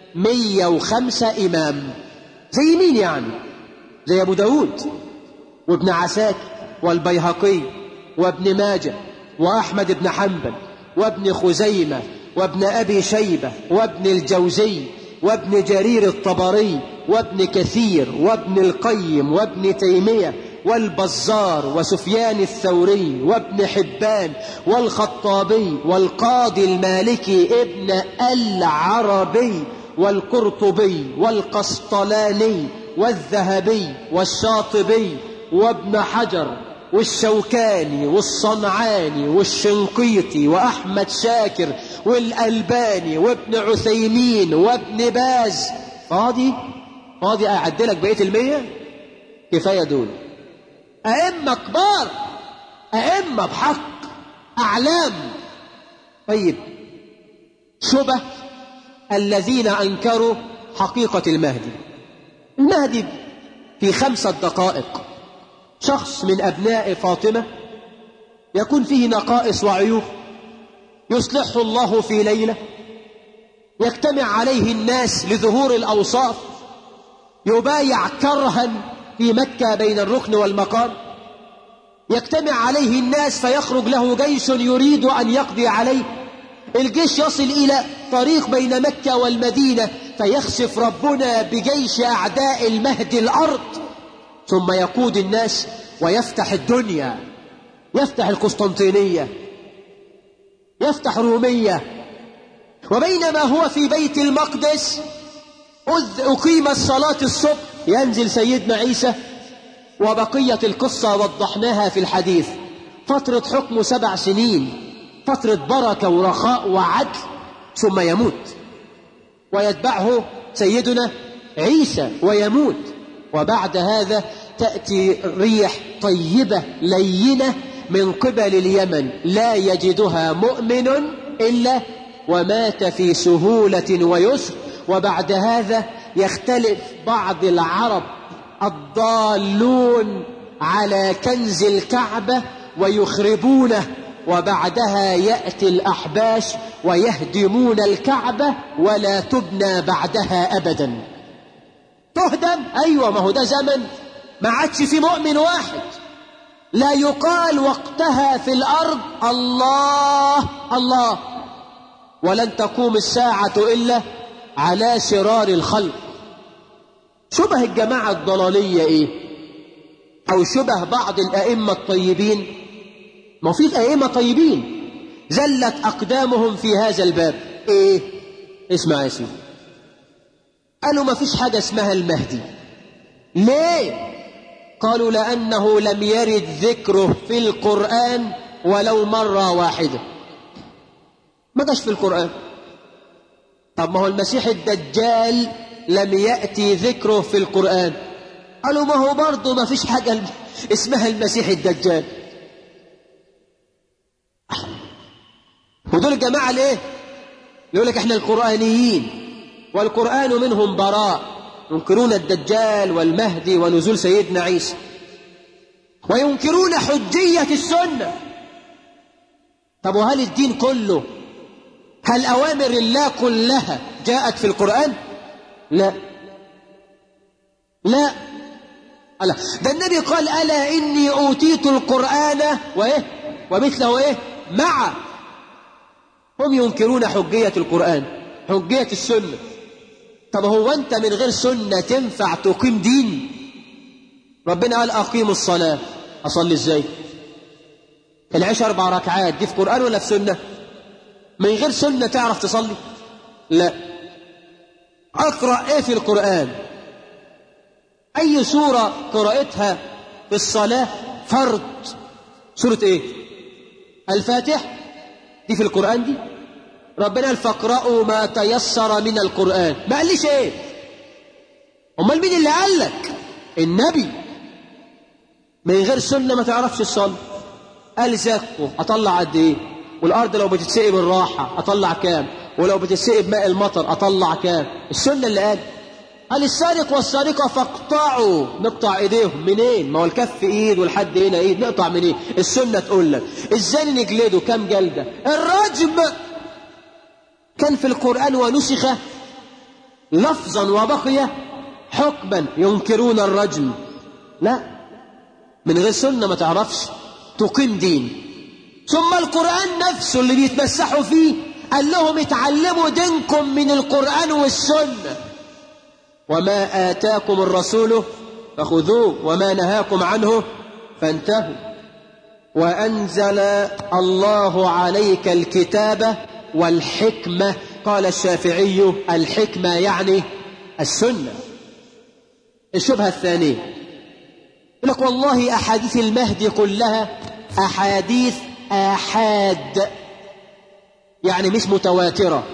105 إمام. زي مين يعني؟ زي أبو داود وابن عساكر والبيهقي وابن ماجه وأحمد بن حنبل وابن خزيمة وابن أبي شيبة وابن الجوزي وابن جرير الطبري وابن كثير وابن القيم وابن تيمية والبزار وسفيان الثوري وابن حبان والخطابي والقاضي المالكي ابن العربي والقرطبي والقسطلاني والذهبي والشاطبي وابن حجر والشوكاني والصنعاني والشنقيطي وأحمد شاكر والألباني وابن عثيمين وابن باز. فاضي أعدلك بقية 100؟ كفاية دول. أئمة كبار، أئمة بحق، أعلام. طيب شبه الذين أنكروا حقيقة المهدي. المهدي في 5 دقائق شخص من أبناء فاطمة يكون فيه نقائص وعيوب، يصلحه الله في ليلة، يجتمع عليه الناس لظهور الأوصاف، يبايع كرها في مكة بين الركن والمقام، يجتمع عليه الناس فيخرج له جيش يريد أن يقضي عليه. الجيش يصل إلى طريق بين مكة والمدينة فيخسف ربنا بجيش أعداء المهدي الأرض، ثم يقود الناس ويفتح الدنيا، يفتح القسطنطينية، يفتح رومية. وبينما هو في بيت المقدس أقيمت صلاة الصبح ينزل سيدنا عيسى، وبقية القصة وضحناها في الحديث. فترة حكمه 7 سنين، فترة بركة ورخاء وعدل، ثم يموت ويتبعه سيدنا عيسى ويموت. وبعد هذا تأتي ريح طيبة لينة من قبل اليمن لا يجدها مؤمن إلا ومات في سهولة ويسر. وبعد هذا يختلف بعض العرب الضالون على كنز الكعبة ويخربونه، وبعدها يأتي الأحباش ويهدمون الكعبة ولا تبنى بعدها أبدا. تهدم؟ أيوة، ما هو ده زمن ما عادش في مؤمن واحد. لا يقال وقتها في الأرض الله الله، ولن تقوم الساعة إلا على شرار الخلق. شبه الجماعة الضلالية إيه؟ أو شبه بعض الأئمة الطيبين. ما في أئمة طيبين زلت أقدامهم في هذا الباب. إيه؟ اسمع يا سيدي، قالوا ما فيش حاجة اسمها المهدي. ليه؟ قالوا لأنه لم يرد ذكره في القرآن ولو مرة واحدة، ما جاش في القرآن. طب ما هو المسيح الدجال لم يأتي ذكره في القرآن. قالوا ما هو برضه ما فيش حاجة اسمها المسيح الدجال. ودول الجماعة ليه؟ يقول لك احنا القرآنيين والقرآن منهم براء، ينكرون الدجال والمهدي ونزول سيدنا عيسى، وينكرون حجية السنة. طب وهل الدين كله، هل أوامر الله كلها جاءت في القرآن؟ لا لا لا، ده النبي قال ألا إني أوتيت القرآن وإيه ومثله إيه معه. هم ينكرون حجية القرآن، حجية السنة. طب هو أنت من غير سنة تنفع تقيم دين؟ ربنا قال أقيموا الصلاة. أصلي إزاي؟ العشاء 4 ركعات دي في قرآن ولا في سنة؟ من غير سنة تعرف تصلي؟ لا. أقرأ إيه في القرآن؟ أي سورة قرأتها في الصلاة فرض؟ سورة إيه؟ الفاتح دي في القرآن دي؟ ربنا قال فاقرأوا ما تيسر من القرآن. ما قاليش إيه؟ أمال مين اللي قال لك؟ النبي. من غير سنة ما تعرفش الصلاة. قال زكوا، أطلع قد إيه؟ والأرض لو بتتسقي بالراحة أطلع كام؟ ولو بتتسقي بماء المطر أطلع كام؟ السنة اللي قال السارق والسارقة فاقطعوا. نقطع ايديهم منين؟ ما هو الكف ايد والحد هنا ايد، نقطع منين؟ السنة تقول لك. ازاي نجلده؟ كم جلدة؟ الرجم كان في القرآن ونسخ لفظا وبقي حكما. ينكرون الرجم. لا، من غير سنة ما تعرفش تقيم دين. ثم القرآن نفسه اللي بيتمسحوا فيه قال لهم اتعلموا دينكم من القرآن والسنة. وما آتاكم الرسول فخذوه وما نهاكم عنه فانتهوا. وأنزل الله عليك الكتاب والحكمة. قال الشافعي الحكمة يعني السنة. الشبهة الثانية يقول لك والله أحاديث المهدي كلها أحاديث آحاد، يعني مش متواترة.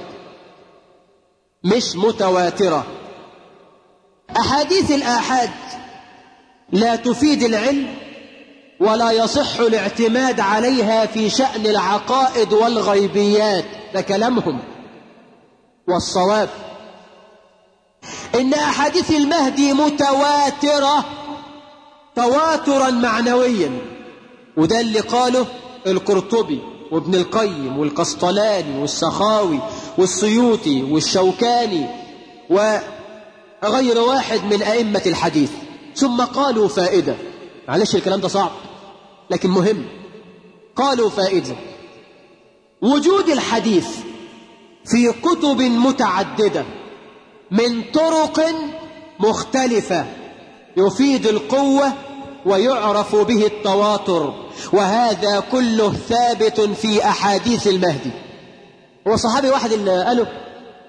مش متواترة. أحاديث الآحاد لا تفيد العلم ولا يصح الاعتماد عليها في شأن العقائد والغيبيات. ده كلامهم. والصواب إن أحاديث المهدي متواترة تواترا معنويا، وده اللي قاله القرطبي وابن القيم والقسطلاني والسخاوي والسيوطي والشوكاني وغير واحد من أئمة الحديث. ثم قالوا فائدة، معلش الكلام ده صعب لكن مهم. قالوا فائدة وجود الحديث في كتب متعددة من طرق مختلفة يفيد القوة ويعرف به التواتر، وهذا كله ثابت في أحاديث المهدي. هو صحابي واحد اللي قاله؟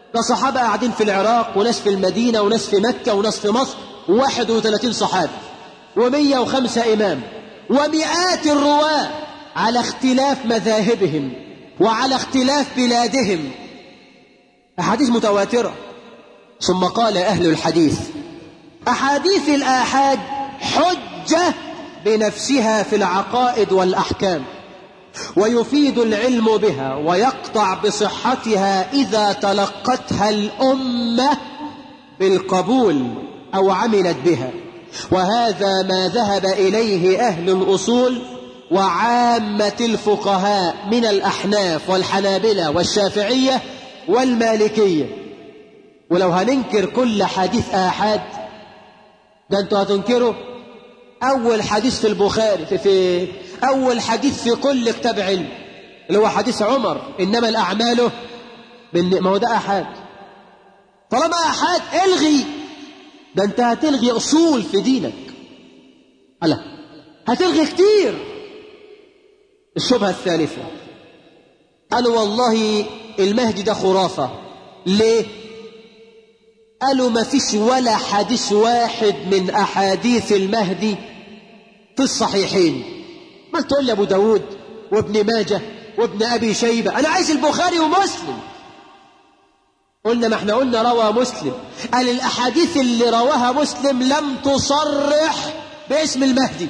ده صحابة قاعدين في العراق وناس في المدينة وناس في مكة وناس في مصر 31 صحابي و105 إمام ومئات الرواة على اختلاف مذاهبهم وعلى اختلاف بلادهم، أحاديث متواترة. ثم قال أهل الحديث: أحاديث الآحاد حجة بنفسها في العقائد والأحكام، ويفيد العلم بها ويقطع بصحتها إذا تلقتها الأمة بالقبول أو عملت بها، وهذا ما ذهب إليه أهل الأصول وعامة الفقهاء من الأحناف والحنابلة والشافعية والمالكية. ولو هننكر كل حديث آحاد ده انتوا هتنكروا أول حديث في البخاري في أول حديث في كل كتاب علم اللي هو حديث عمر: إنما الأعمال ما هو ده آحاد. طالما آحاد الغي، ده انت هتلغي أصول في دينك، ألا هتلغي كتير. الشبهة الثالثة: قالوا والله المهدي ده خرافة. ليه؟ قالوا ما فيش ولا حديث واحد من أحاديث المهدي في الصحيحين. ما تقول لي أبو داود وابن ماجه وابن أبي شيبة، أنا عايز البخاري ومسلم. قلنا ما احنا قلنا روى مسلم. قال الأحاديث اللي رواها مسلم لم تصرح باسم المهدي.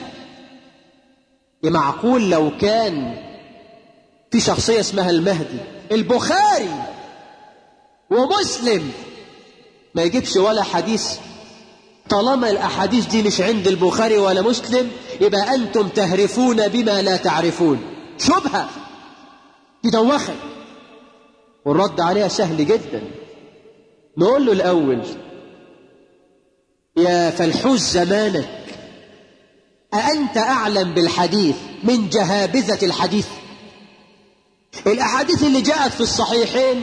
معقول لو كان في شخصية اسمها المهدي البخاري ومسلم ما يجيبش ولا حديث؟ طالما الأحاديث دي مش عند البخاري ولا مسلم يبقى أنتم تهرفون بما لا تعرفون. شبهة تدوخت، والرد عليها سهل جدا. نقول له الأول: يا فلحوز زمانك، أأنت أعلم بالحديث من جهابذة الحديث؟ الأحاديث اللي جاءت في الصحيحين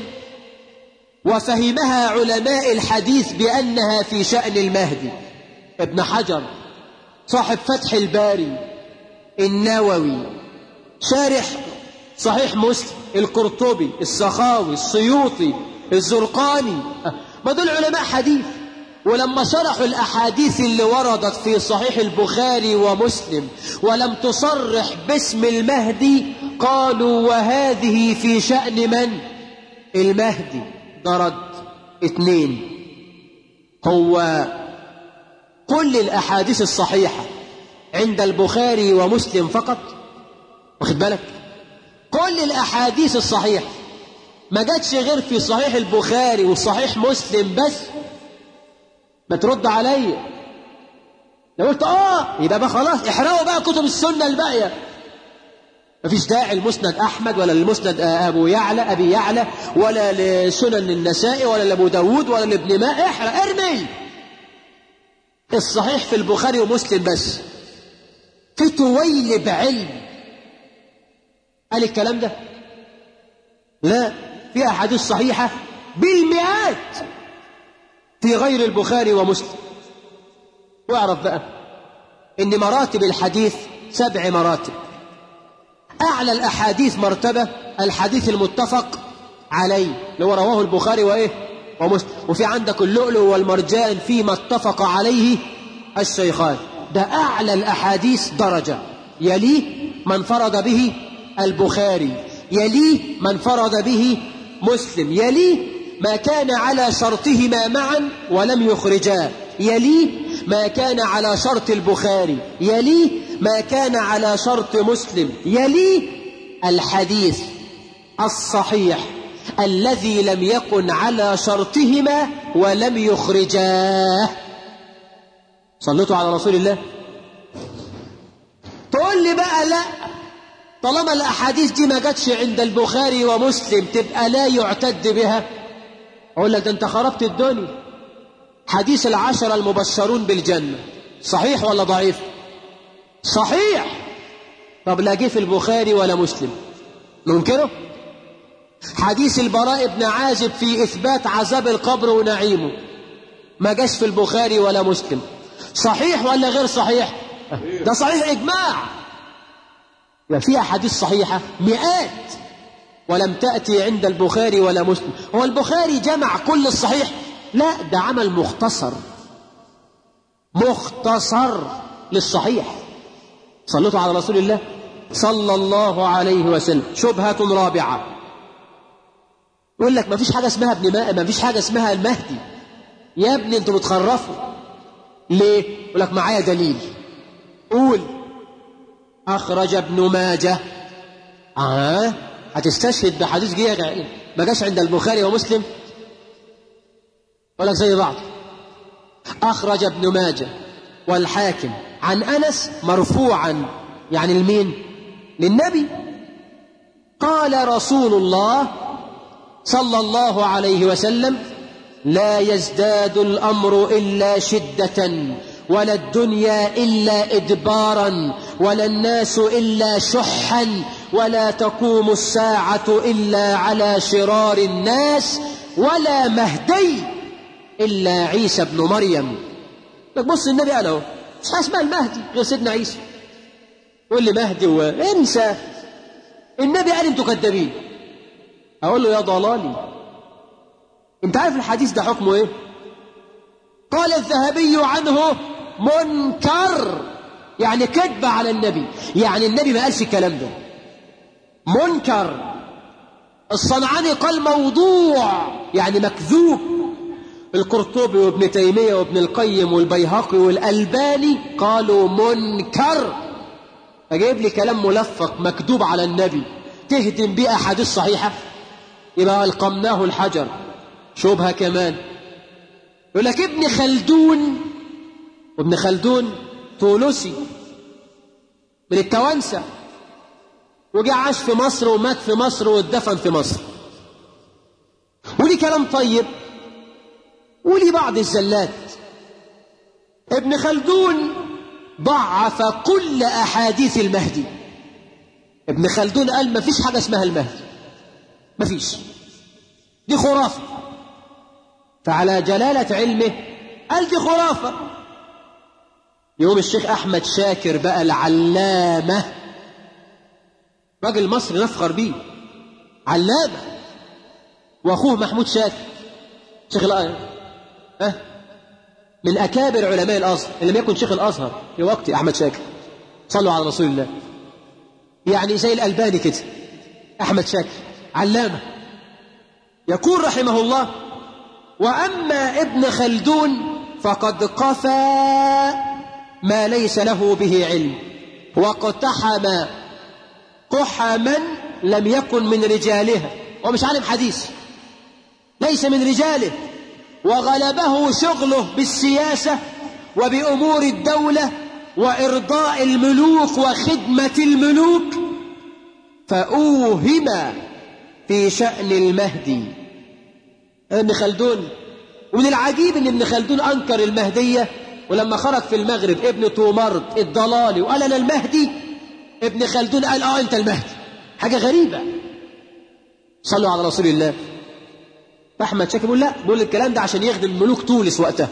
وفهمها علماء الحديث بأنها في شأن المهدي: ابن حجر صاحب فتح الباري، النووي شارح صحيح مسلم، القرطبي، السخاوي، السيوطي، الزرقاني، ما دول علماء حديث. ولما شرحوا الأحاديث اللي وردت في صحيح البخاري ومسلم ولم تصرح باسم المهدي قالوا: وهذه في شأن من؟ المهدي. ده رد. 2: هو كل الأحاديث الصحيحة عند البخاري ومسلم فقط؟ واخد بالك؟ كل الأحاديث الصحيحة ما جاتش غير في صحيح البخاري وصحيح مسلم بس؟ ما ترد عليا. لو قلت يبقى بقى خلاص احرقوا بقى كتب السنة الباقية، مفيش داعي المسند أحمد ولا المسند أبي يعلى ولا لسنن النسائي ولا لأبو داود ولا لابن ماء. احرق، ارمي. الصحيح في البخاري ومسلم بس. في تويلب علم قال الكلام ده؟ لا، في أحاديث صحيحة بالمئات في غير البخاري ومسلم. واعرف بقى إن مراتب الحديث 7 مراتب. أعلى الأحاديث مرتبة الحديث المتفق عليه اللي هو رواه البخاري ومسلم. وفي عندك اللؤلؤ والمرجان فيما اتفق عليه الشيخان، ده أعلى الأحاديث درجة. يليه من فرد به البخاري، يليه من فرد به مسلم، يليه ما كان على شرطهما معا ولم يخرجا، يليه ما كان على شرط البخاري، يليه ما كان على شرط مسلم، يليه الحديث الصحيح الذي لم يكن على شرطهما ولم يخرجاه. صليتوا على رسول الله. تقول لي بقى لا، طالما الأحاديث دي ما جاتش عند البخاري ومسلم تبقى لا يعتد بها. أقول لك ده أنت خربت الدنيا. حديث 10 المبشرون بالجنة صحيح ولا ضعيف؟ صحيح. طب لا جه في البخاري ولا مسلم، ننكره؟ حديث البراء بن عازب في إثبات عذاب القبر ونعيمه ما جاش في البخاري ولا مسلم، صحيح ولا غير صحيح؟ ده صحيح إجماع. في أحاديث صحيحة مئات ولم تأتي عند البخاري ولا مسلم. هو البخاري جمع كل الصحيح؟ لا، ده عمل مختصر للصحيح. صلوا على رسول الله صلى الله عليه وسلم. شبهة رابعة، يقول لك ما فيش حاجة اسمها ما فيش حاجة اسمها المهدي. يا ابني انتوا بتخرفوا ليه؟ يقول لك معايا دليل. قول. أخرج ابن ماجه. هتستشهد بحديث جه ما جاش عند البخاري ومسلم؟ يقول لك زي بعض. أخرج ابن ماجه والحاكم عن أنس مرفوعا، يعني لمين؟ للنبي. قال رسول الله صلى الله عليه وسلم: لا يزداد الأمر إلا شدة، ولا الدنيا إلا إدبارا، ولا الناس إلا شحا، ولا تقوم الساعة إلا على شرار الناس، ولا مهدي إلا عيسى ابن مريم. بص النبي قال اهو مش اسمها المهدي غير سيدنا عيسى. يقول لي مهدي وانسى. النبي قال انتوا كذابين. اقول له يا ضلالي، انت عارف الحديث ده حكمه ايه؟ قال الذهبي عنه منكر، يعني كذب على النبي، يعني النبي ما قالش الكلام ده. منكر. الصنعاني قال موضوع، يعني مكذوب. القرطبي وابن تيمية وابن القيم والبيهقي والألباني قالوا منكر. أجيب لي كلام ملفق مكذوب على النبي تهدم بيه أحاديث صحيحة؟ يبقى ألقمناه الحجر. شبهة كمان. يقول لك ابن خلدون، وابن خلدون طولسي من التوانسة، وجاء عاش في مصر ومات في مصر واتدفن في مصر. ولي كلام طيب ولي بعض الزلات. ابن خلدون ضعف كل أحاديث المهدي. ابن خلدون قال ما فيش حاجة اسمها المهدي، ما فيش، دي خرافة. فعلى جلالة علمه قال دي خرافة. يوم الشيخ أحمد شاكر بقى العلامة، راجل مصري نفخر بيه، علامة، وأخوه محمود شاكر شيخ الأزهر، من أكابر علماء الأزهر، إن لم يكن شيخ الأزهر في وقت أحمد شاكر. صلوا على رسول الله. يعني زي الألباني كده. أحمد شاكر علامة. يقول رحمه الله: وأما ابن خلدون فقد قفى ما ليس له به علم، واقتحم قحما لم يكن من رجالها. ومش عالم حديث، ليس من رجاله، وغلبه شغله بالسياسة وبأمور الدولة وإرضاء الملوك وخدمة الملوك، فأوهم في شأن المهدي. ابن خلدون. ومن العجيب ان ابن خلدون انكر المهدية، ولما خرج في المغرب ابن تومرد الضلالي وقال انا المهدي، ابن خلدون قال انت المهدي. حاجة غريبة. صلوا على رسول الله. فأحمد شاكر بيقول لا، بيقول الكلام ده عشان يخدم ملوك تونس وقتها.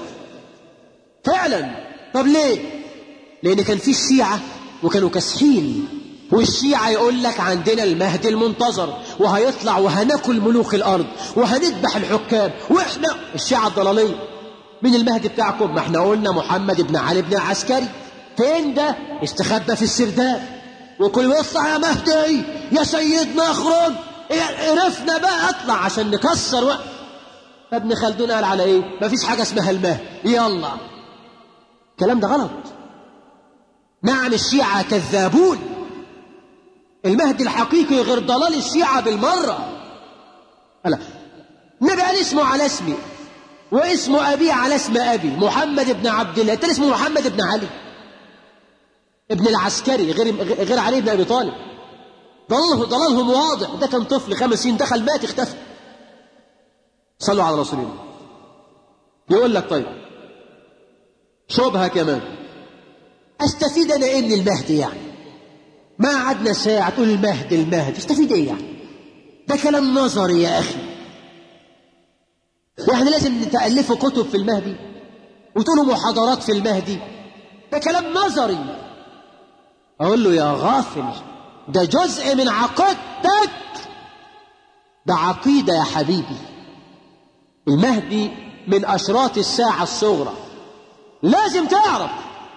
فعلا. طب ليه؟ لأن كان في الشيعة وكانوا كاسحين، والشيعة يقول لك عندنا المهدي المنتظر وهيطلع وهناكل ملوك الأرض وهنذبح الحكام، وإحنا الشيعة الضلالية من المهدي بتاعكم؟ ما احنا قلنا محمد بن علي بن عسكري. فين ده؟ استخبى في السرداب، وكل ما يطلع يا مهدي يا سيدنا اخرج، عرفنا بقى اطلع عشان نكسر فابن خلدون قال على ايه؟ ما فيش حاجة اسمها المهدي. يلا، الكلام ده غلط. نعم الشيعة كذابون، المهدي الحقيقي غير ضلال الشيعة بالمرة. لا، النبي قال اسمه على اسمي واسم أبي على اسم أبي، محمد بن عبد الله. انت اسمه محمد بن علي ابن العسكري، غير علي بن أبي طالب. ضلالهم واضح. ده كان طفل 5 سنين دخل مات اختفى. صلوا على رسول الله. يقول لك طيب شبهة كمان، استفيد انا ايه من المهدي؟ يعني ما قعدنا ساعة تقول المهدي استفيد ايه يعني؟ ده كلام نظري يا اخي. واحنا لازم نتألفوا كتب في المهدي وتقولوا محاضرات في المهدي؟ ده كلام نظري. اقول له يا غافل، ده جزء من عقيدتك ده عقيدة يا حبيبي. المهدي من أشراط الساعة الصغرى، لازم تعرف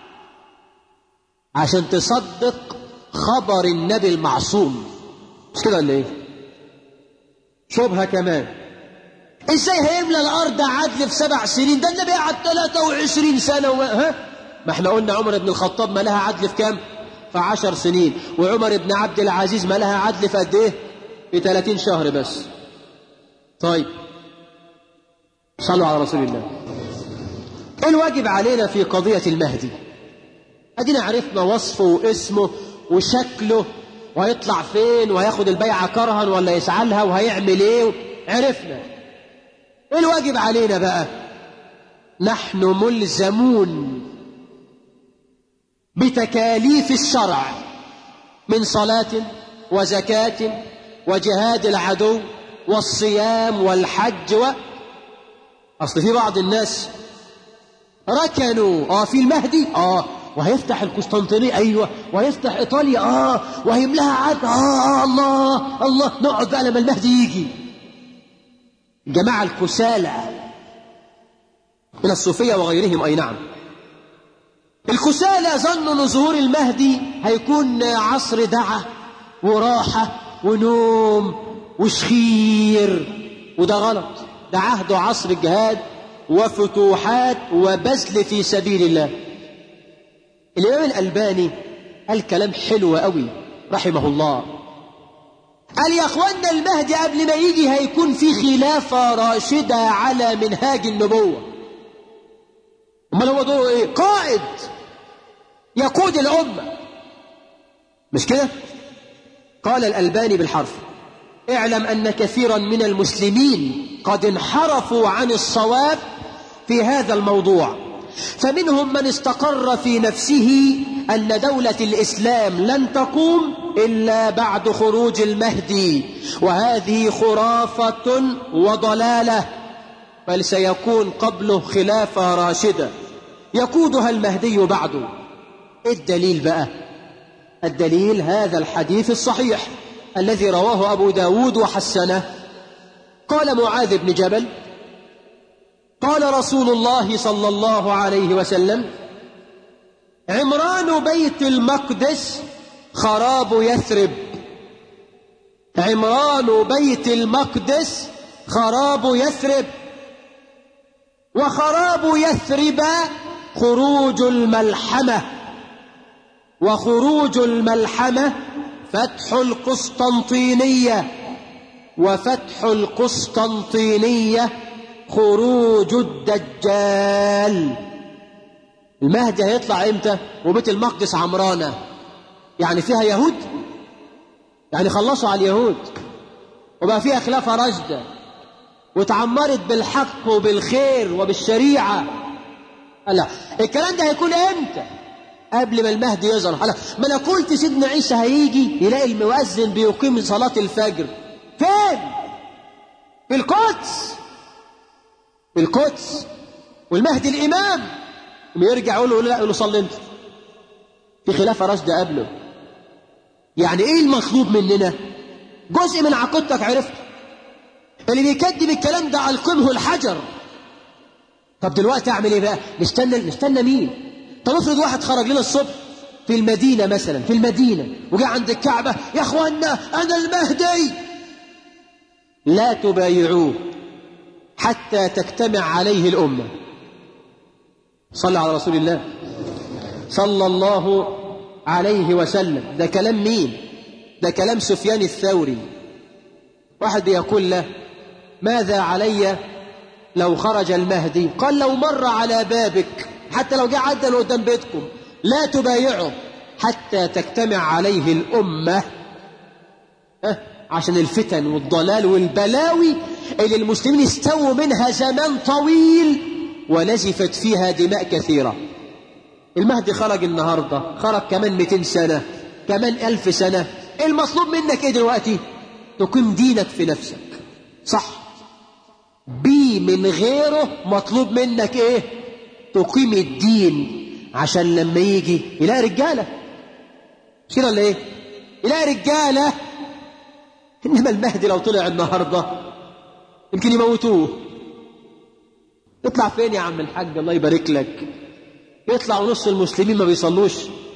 عشان تصدق خبر النبي المعصوم. مش كده ولا ايه؟ شبهة كمان، ازاي هيملى الارض عدل في 7 سنين؟ ده النبي قعد 23 سنة ما احنا قلنا عمر بن الخطاب ما لها عدل في كام؟ في 10 سنين. وعمر بن عبد العزيز ما لها عدل في قد ايه؟ في 30 شهر بس. طيب صلوا على رسول الله. ايه الواجب علينا في قضية المهدي؟ ادينا عرفنا وصفه واسمه وشكله وهيطلع فين وهياخد البيعة كرها ولا يسعلها وهيعمل ايه، عرفنا. ايه الواجب علينا بقى؟ نحن ملزمون بتكاليف الشرع من صلاة وزكاة وجهاد العدو والصيام والحج أصل في بعض الناس ركنوا في المهدي وهيفتح القسطنطينية، أيوة، وهيفتح إيطاليا، وهيملاها عدل، الله الله، نقعد بقى لما المهدي يجي. جماعة الكسالى من الصوفية وغيرهم، أي نعم، الكسالى ظنوا أن ظهور المهدي هيكون عصر دعة وراحة ونوم وشخير، وده غلط. ده عهد وعصر الجهاد وفتوحات وبذل في سبيل الله. الإمام الألباني قال كلام حلو قوي رحمه الله، قال يا أخوانا المهدي قبل ما يجي هيكون في خلافة راشدة على منهاج النبوة. امال هو دوره ايه؟ قائد يقود الأمة، مش كده؟ قال الألباني بالحرف: اعلم أن كثيرا من المسلمين قد انحرفوا عن الصواب في هذا الموضوع، فمنهم من استقر في نفسه أن دولة الإسلام لن تقوم إلا بعد خروج المهدي، وهذه خرافة وضلالة، بل سيكون قبله خلافة راشدة يقودها المهدي بعده. الدليل بقى، الدليل هذا الحديث الصحيح الذي رواه أبو داود وحسنه. قال معاذ بن جبل: قال رسول الله صلى الله عليه وسلم: عمران بيت المقدس خراب يثرب. عمران بيت المقدس خراب يثرب، وخراب يثرب خروج الملحمة، وخروج الملحمة فتح القسطنطينية، وفتح القسطنطينية خروج الدجال. المهدي هيطلع امتى وبيت المقدس عمرانة؟ يعني فيها يهود، يعني خلصوا على اليهود وبقى فيها خلافة راشدة وتعمرت بالحق وبالخير وبالشريعة. لا، الكلام ده هيكون امتى؟ قبل ما المهدي يظهر. ما انا قلت سيدنا عيسى هيجي يلاقي المؤذن بيقيم صلاة الفجر فين؟ في القدس، في القدس، والمهدي الإمام يرجع يقول له لا، يقول له صلي انت، في خلافة راشدة قبله. يعني ايه المطلوب مننا؟ جزء من عقيدتك عرفت، اللي بيكذب الكلام ده ألقمه الحجر. طب دلوقتي اعمل ايه بقى؟ نستنى مين؟ طب افرض واحد خرج لنا الصبح في المدينة مثلا، في المدينة، وجاء عند الكعبة: يا اخوانا انا المهدي. لا تبايعوه حتى تجتمع عليه الأمة. صلى على رسول الله صلى الله عليه وسلم. ده كلام مين؟ ده كلام سفيان الثوري. واحد بيقول له: ماذا علي لو خرج المهدي؟ قال: لو مر على بابك، حتى لو جاء عدى قدام بيتكم، لا تبايعه حتى تجتمع عليه الأمة، عشان الفتن والضلال والبلاوي اللي المسلمين استووا منها زمان طويل ونزفت فيها دماء كثيرة. المهدي خرج النهاردة، خرج كمان 200 سنة، كمان 1000 سنة. المطلوب منك ايه دلوقتي؟ تقيم دينك في نفسك، صح؟ بي من غيره مطلوب منك ايه؟ تقيم الدين، عشان لما يجي يلاقي رجالة كده ولا ايه؟ يلاقي رجالة إنما المهدي لو طلع النهاردة يمكن يموتوه. يطلع فين يا عم الحاج الله يبارك لك؟ يطلع ونص المسلمين ما بيصلوش،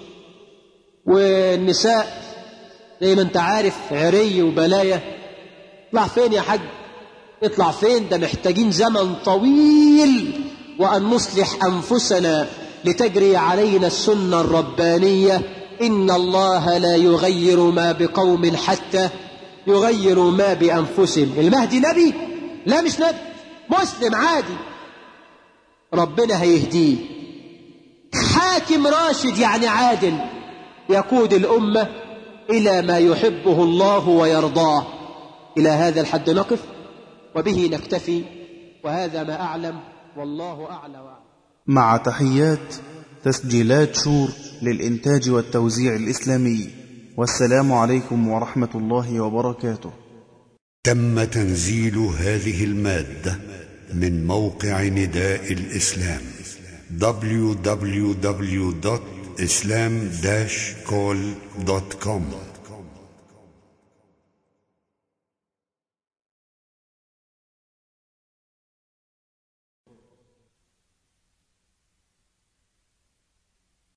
والنساء زي ما انت عارف عري وبلايا. يطلع فين يا حاج؟ يطلع فين؟ ده محتاجين زمن طويل، وأن نصلح أنفسنا لتجري علينا السنة الربانية. إن الله لا يغير ما بقوم حتى يغيروا ما بأنفسهم. المهدي نبي؟ لا مش نبي، مسلم عادي، ربنا هيهديه. حاكم راشد يعني عادل، يقود الأمة إلى ما يحبه الله ويرضاه. إلى هذا الحد نقف وبه نكتفي، وهذا ما أعلم والله أعلى وأعلم. مع تحيات تسجيلات شور للإنتاج والتوزيع الإسلامي. والسلام عليكم ورحمة الله وبركاته. تم تنزيل هذه المادة من موقع نداء الإسلام www.islam-call.com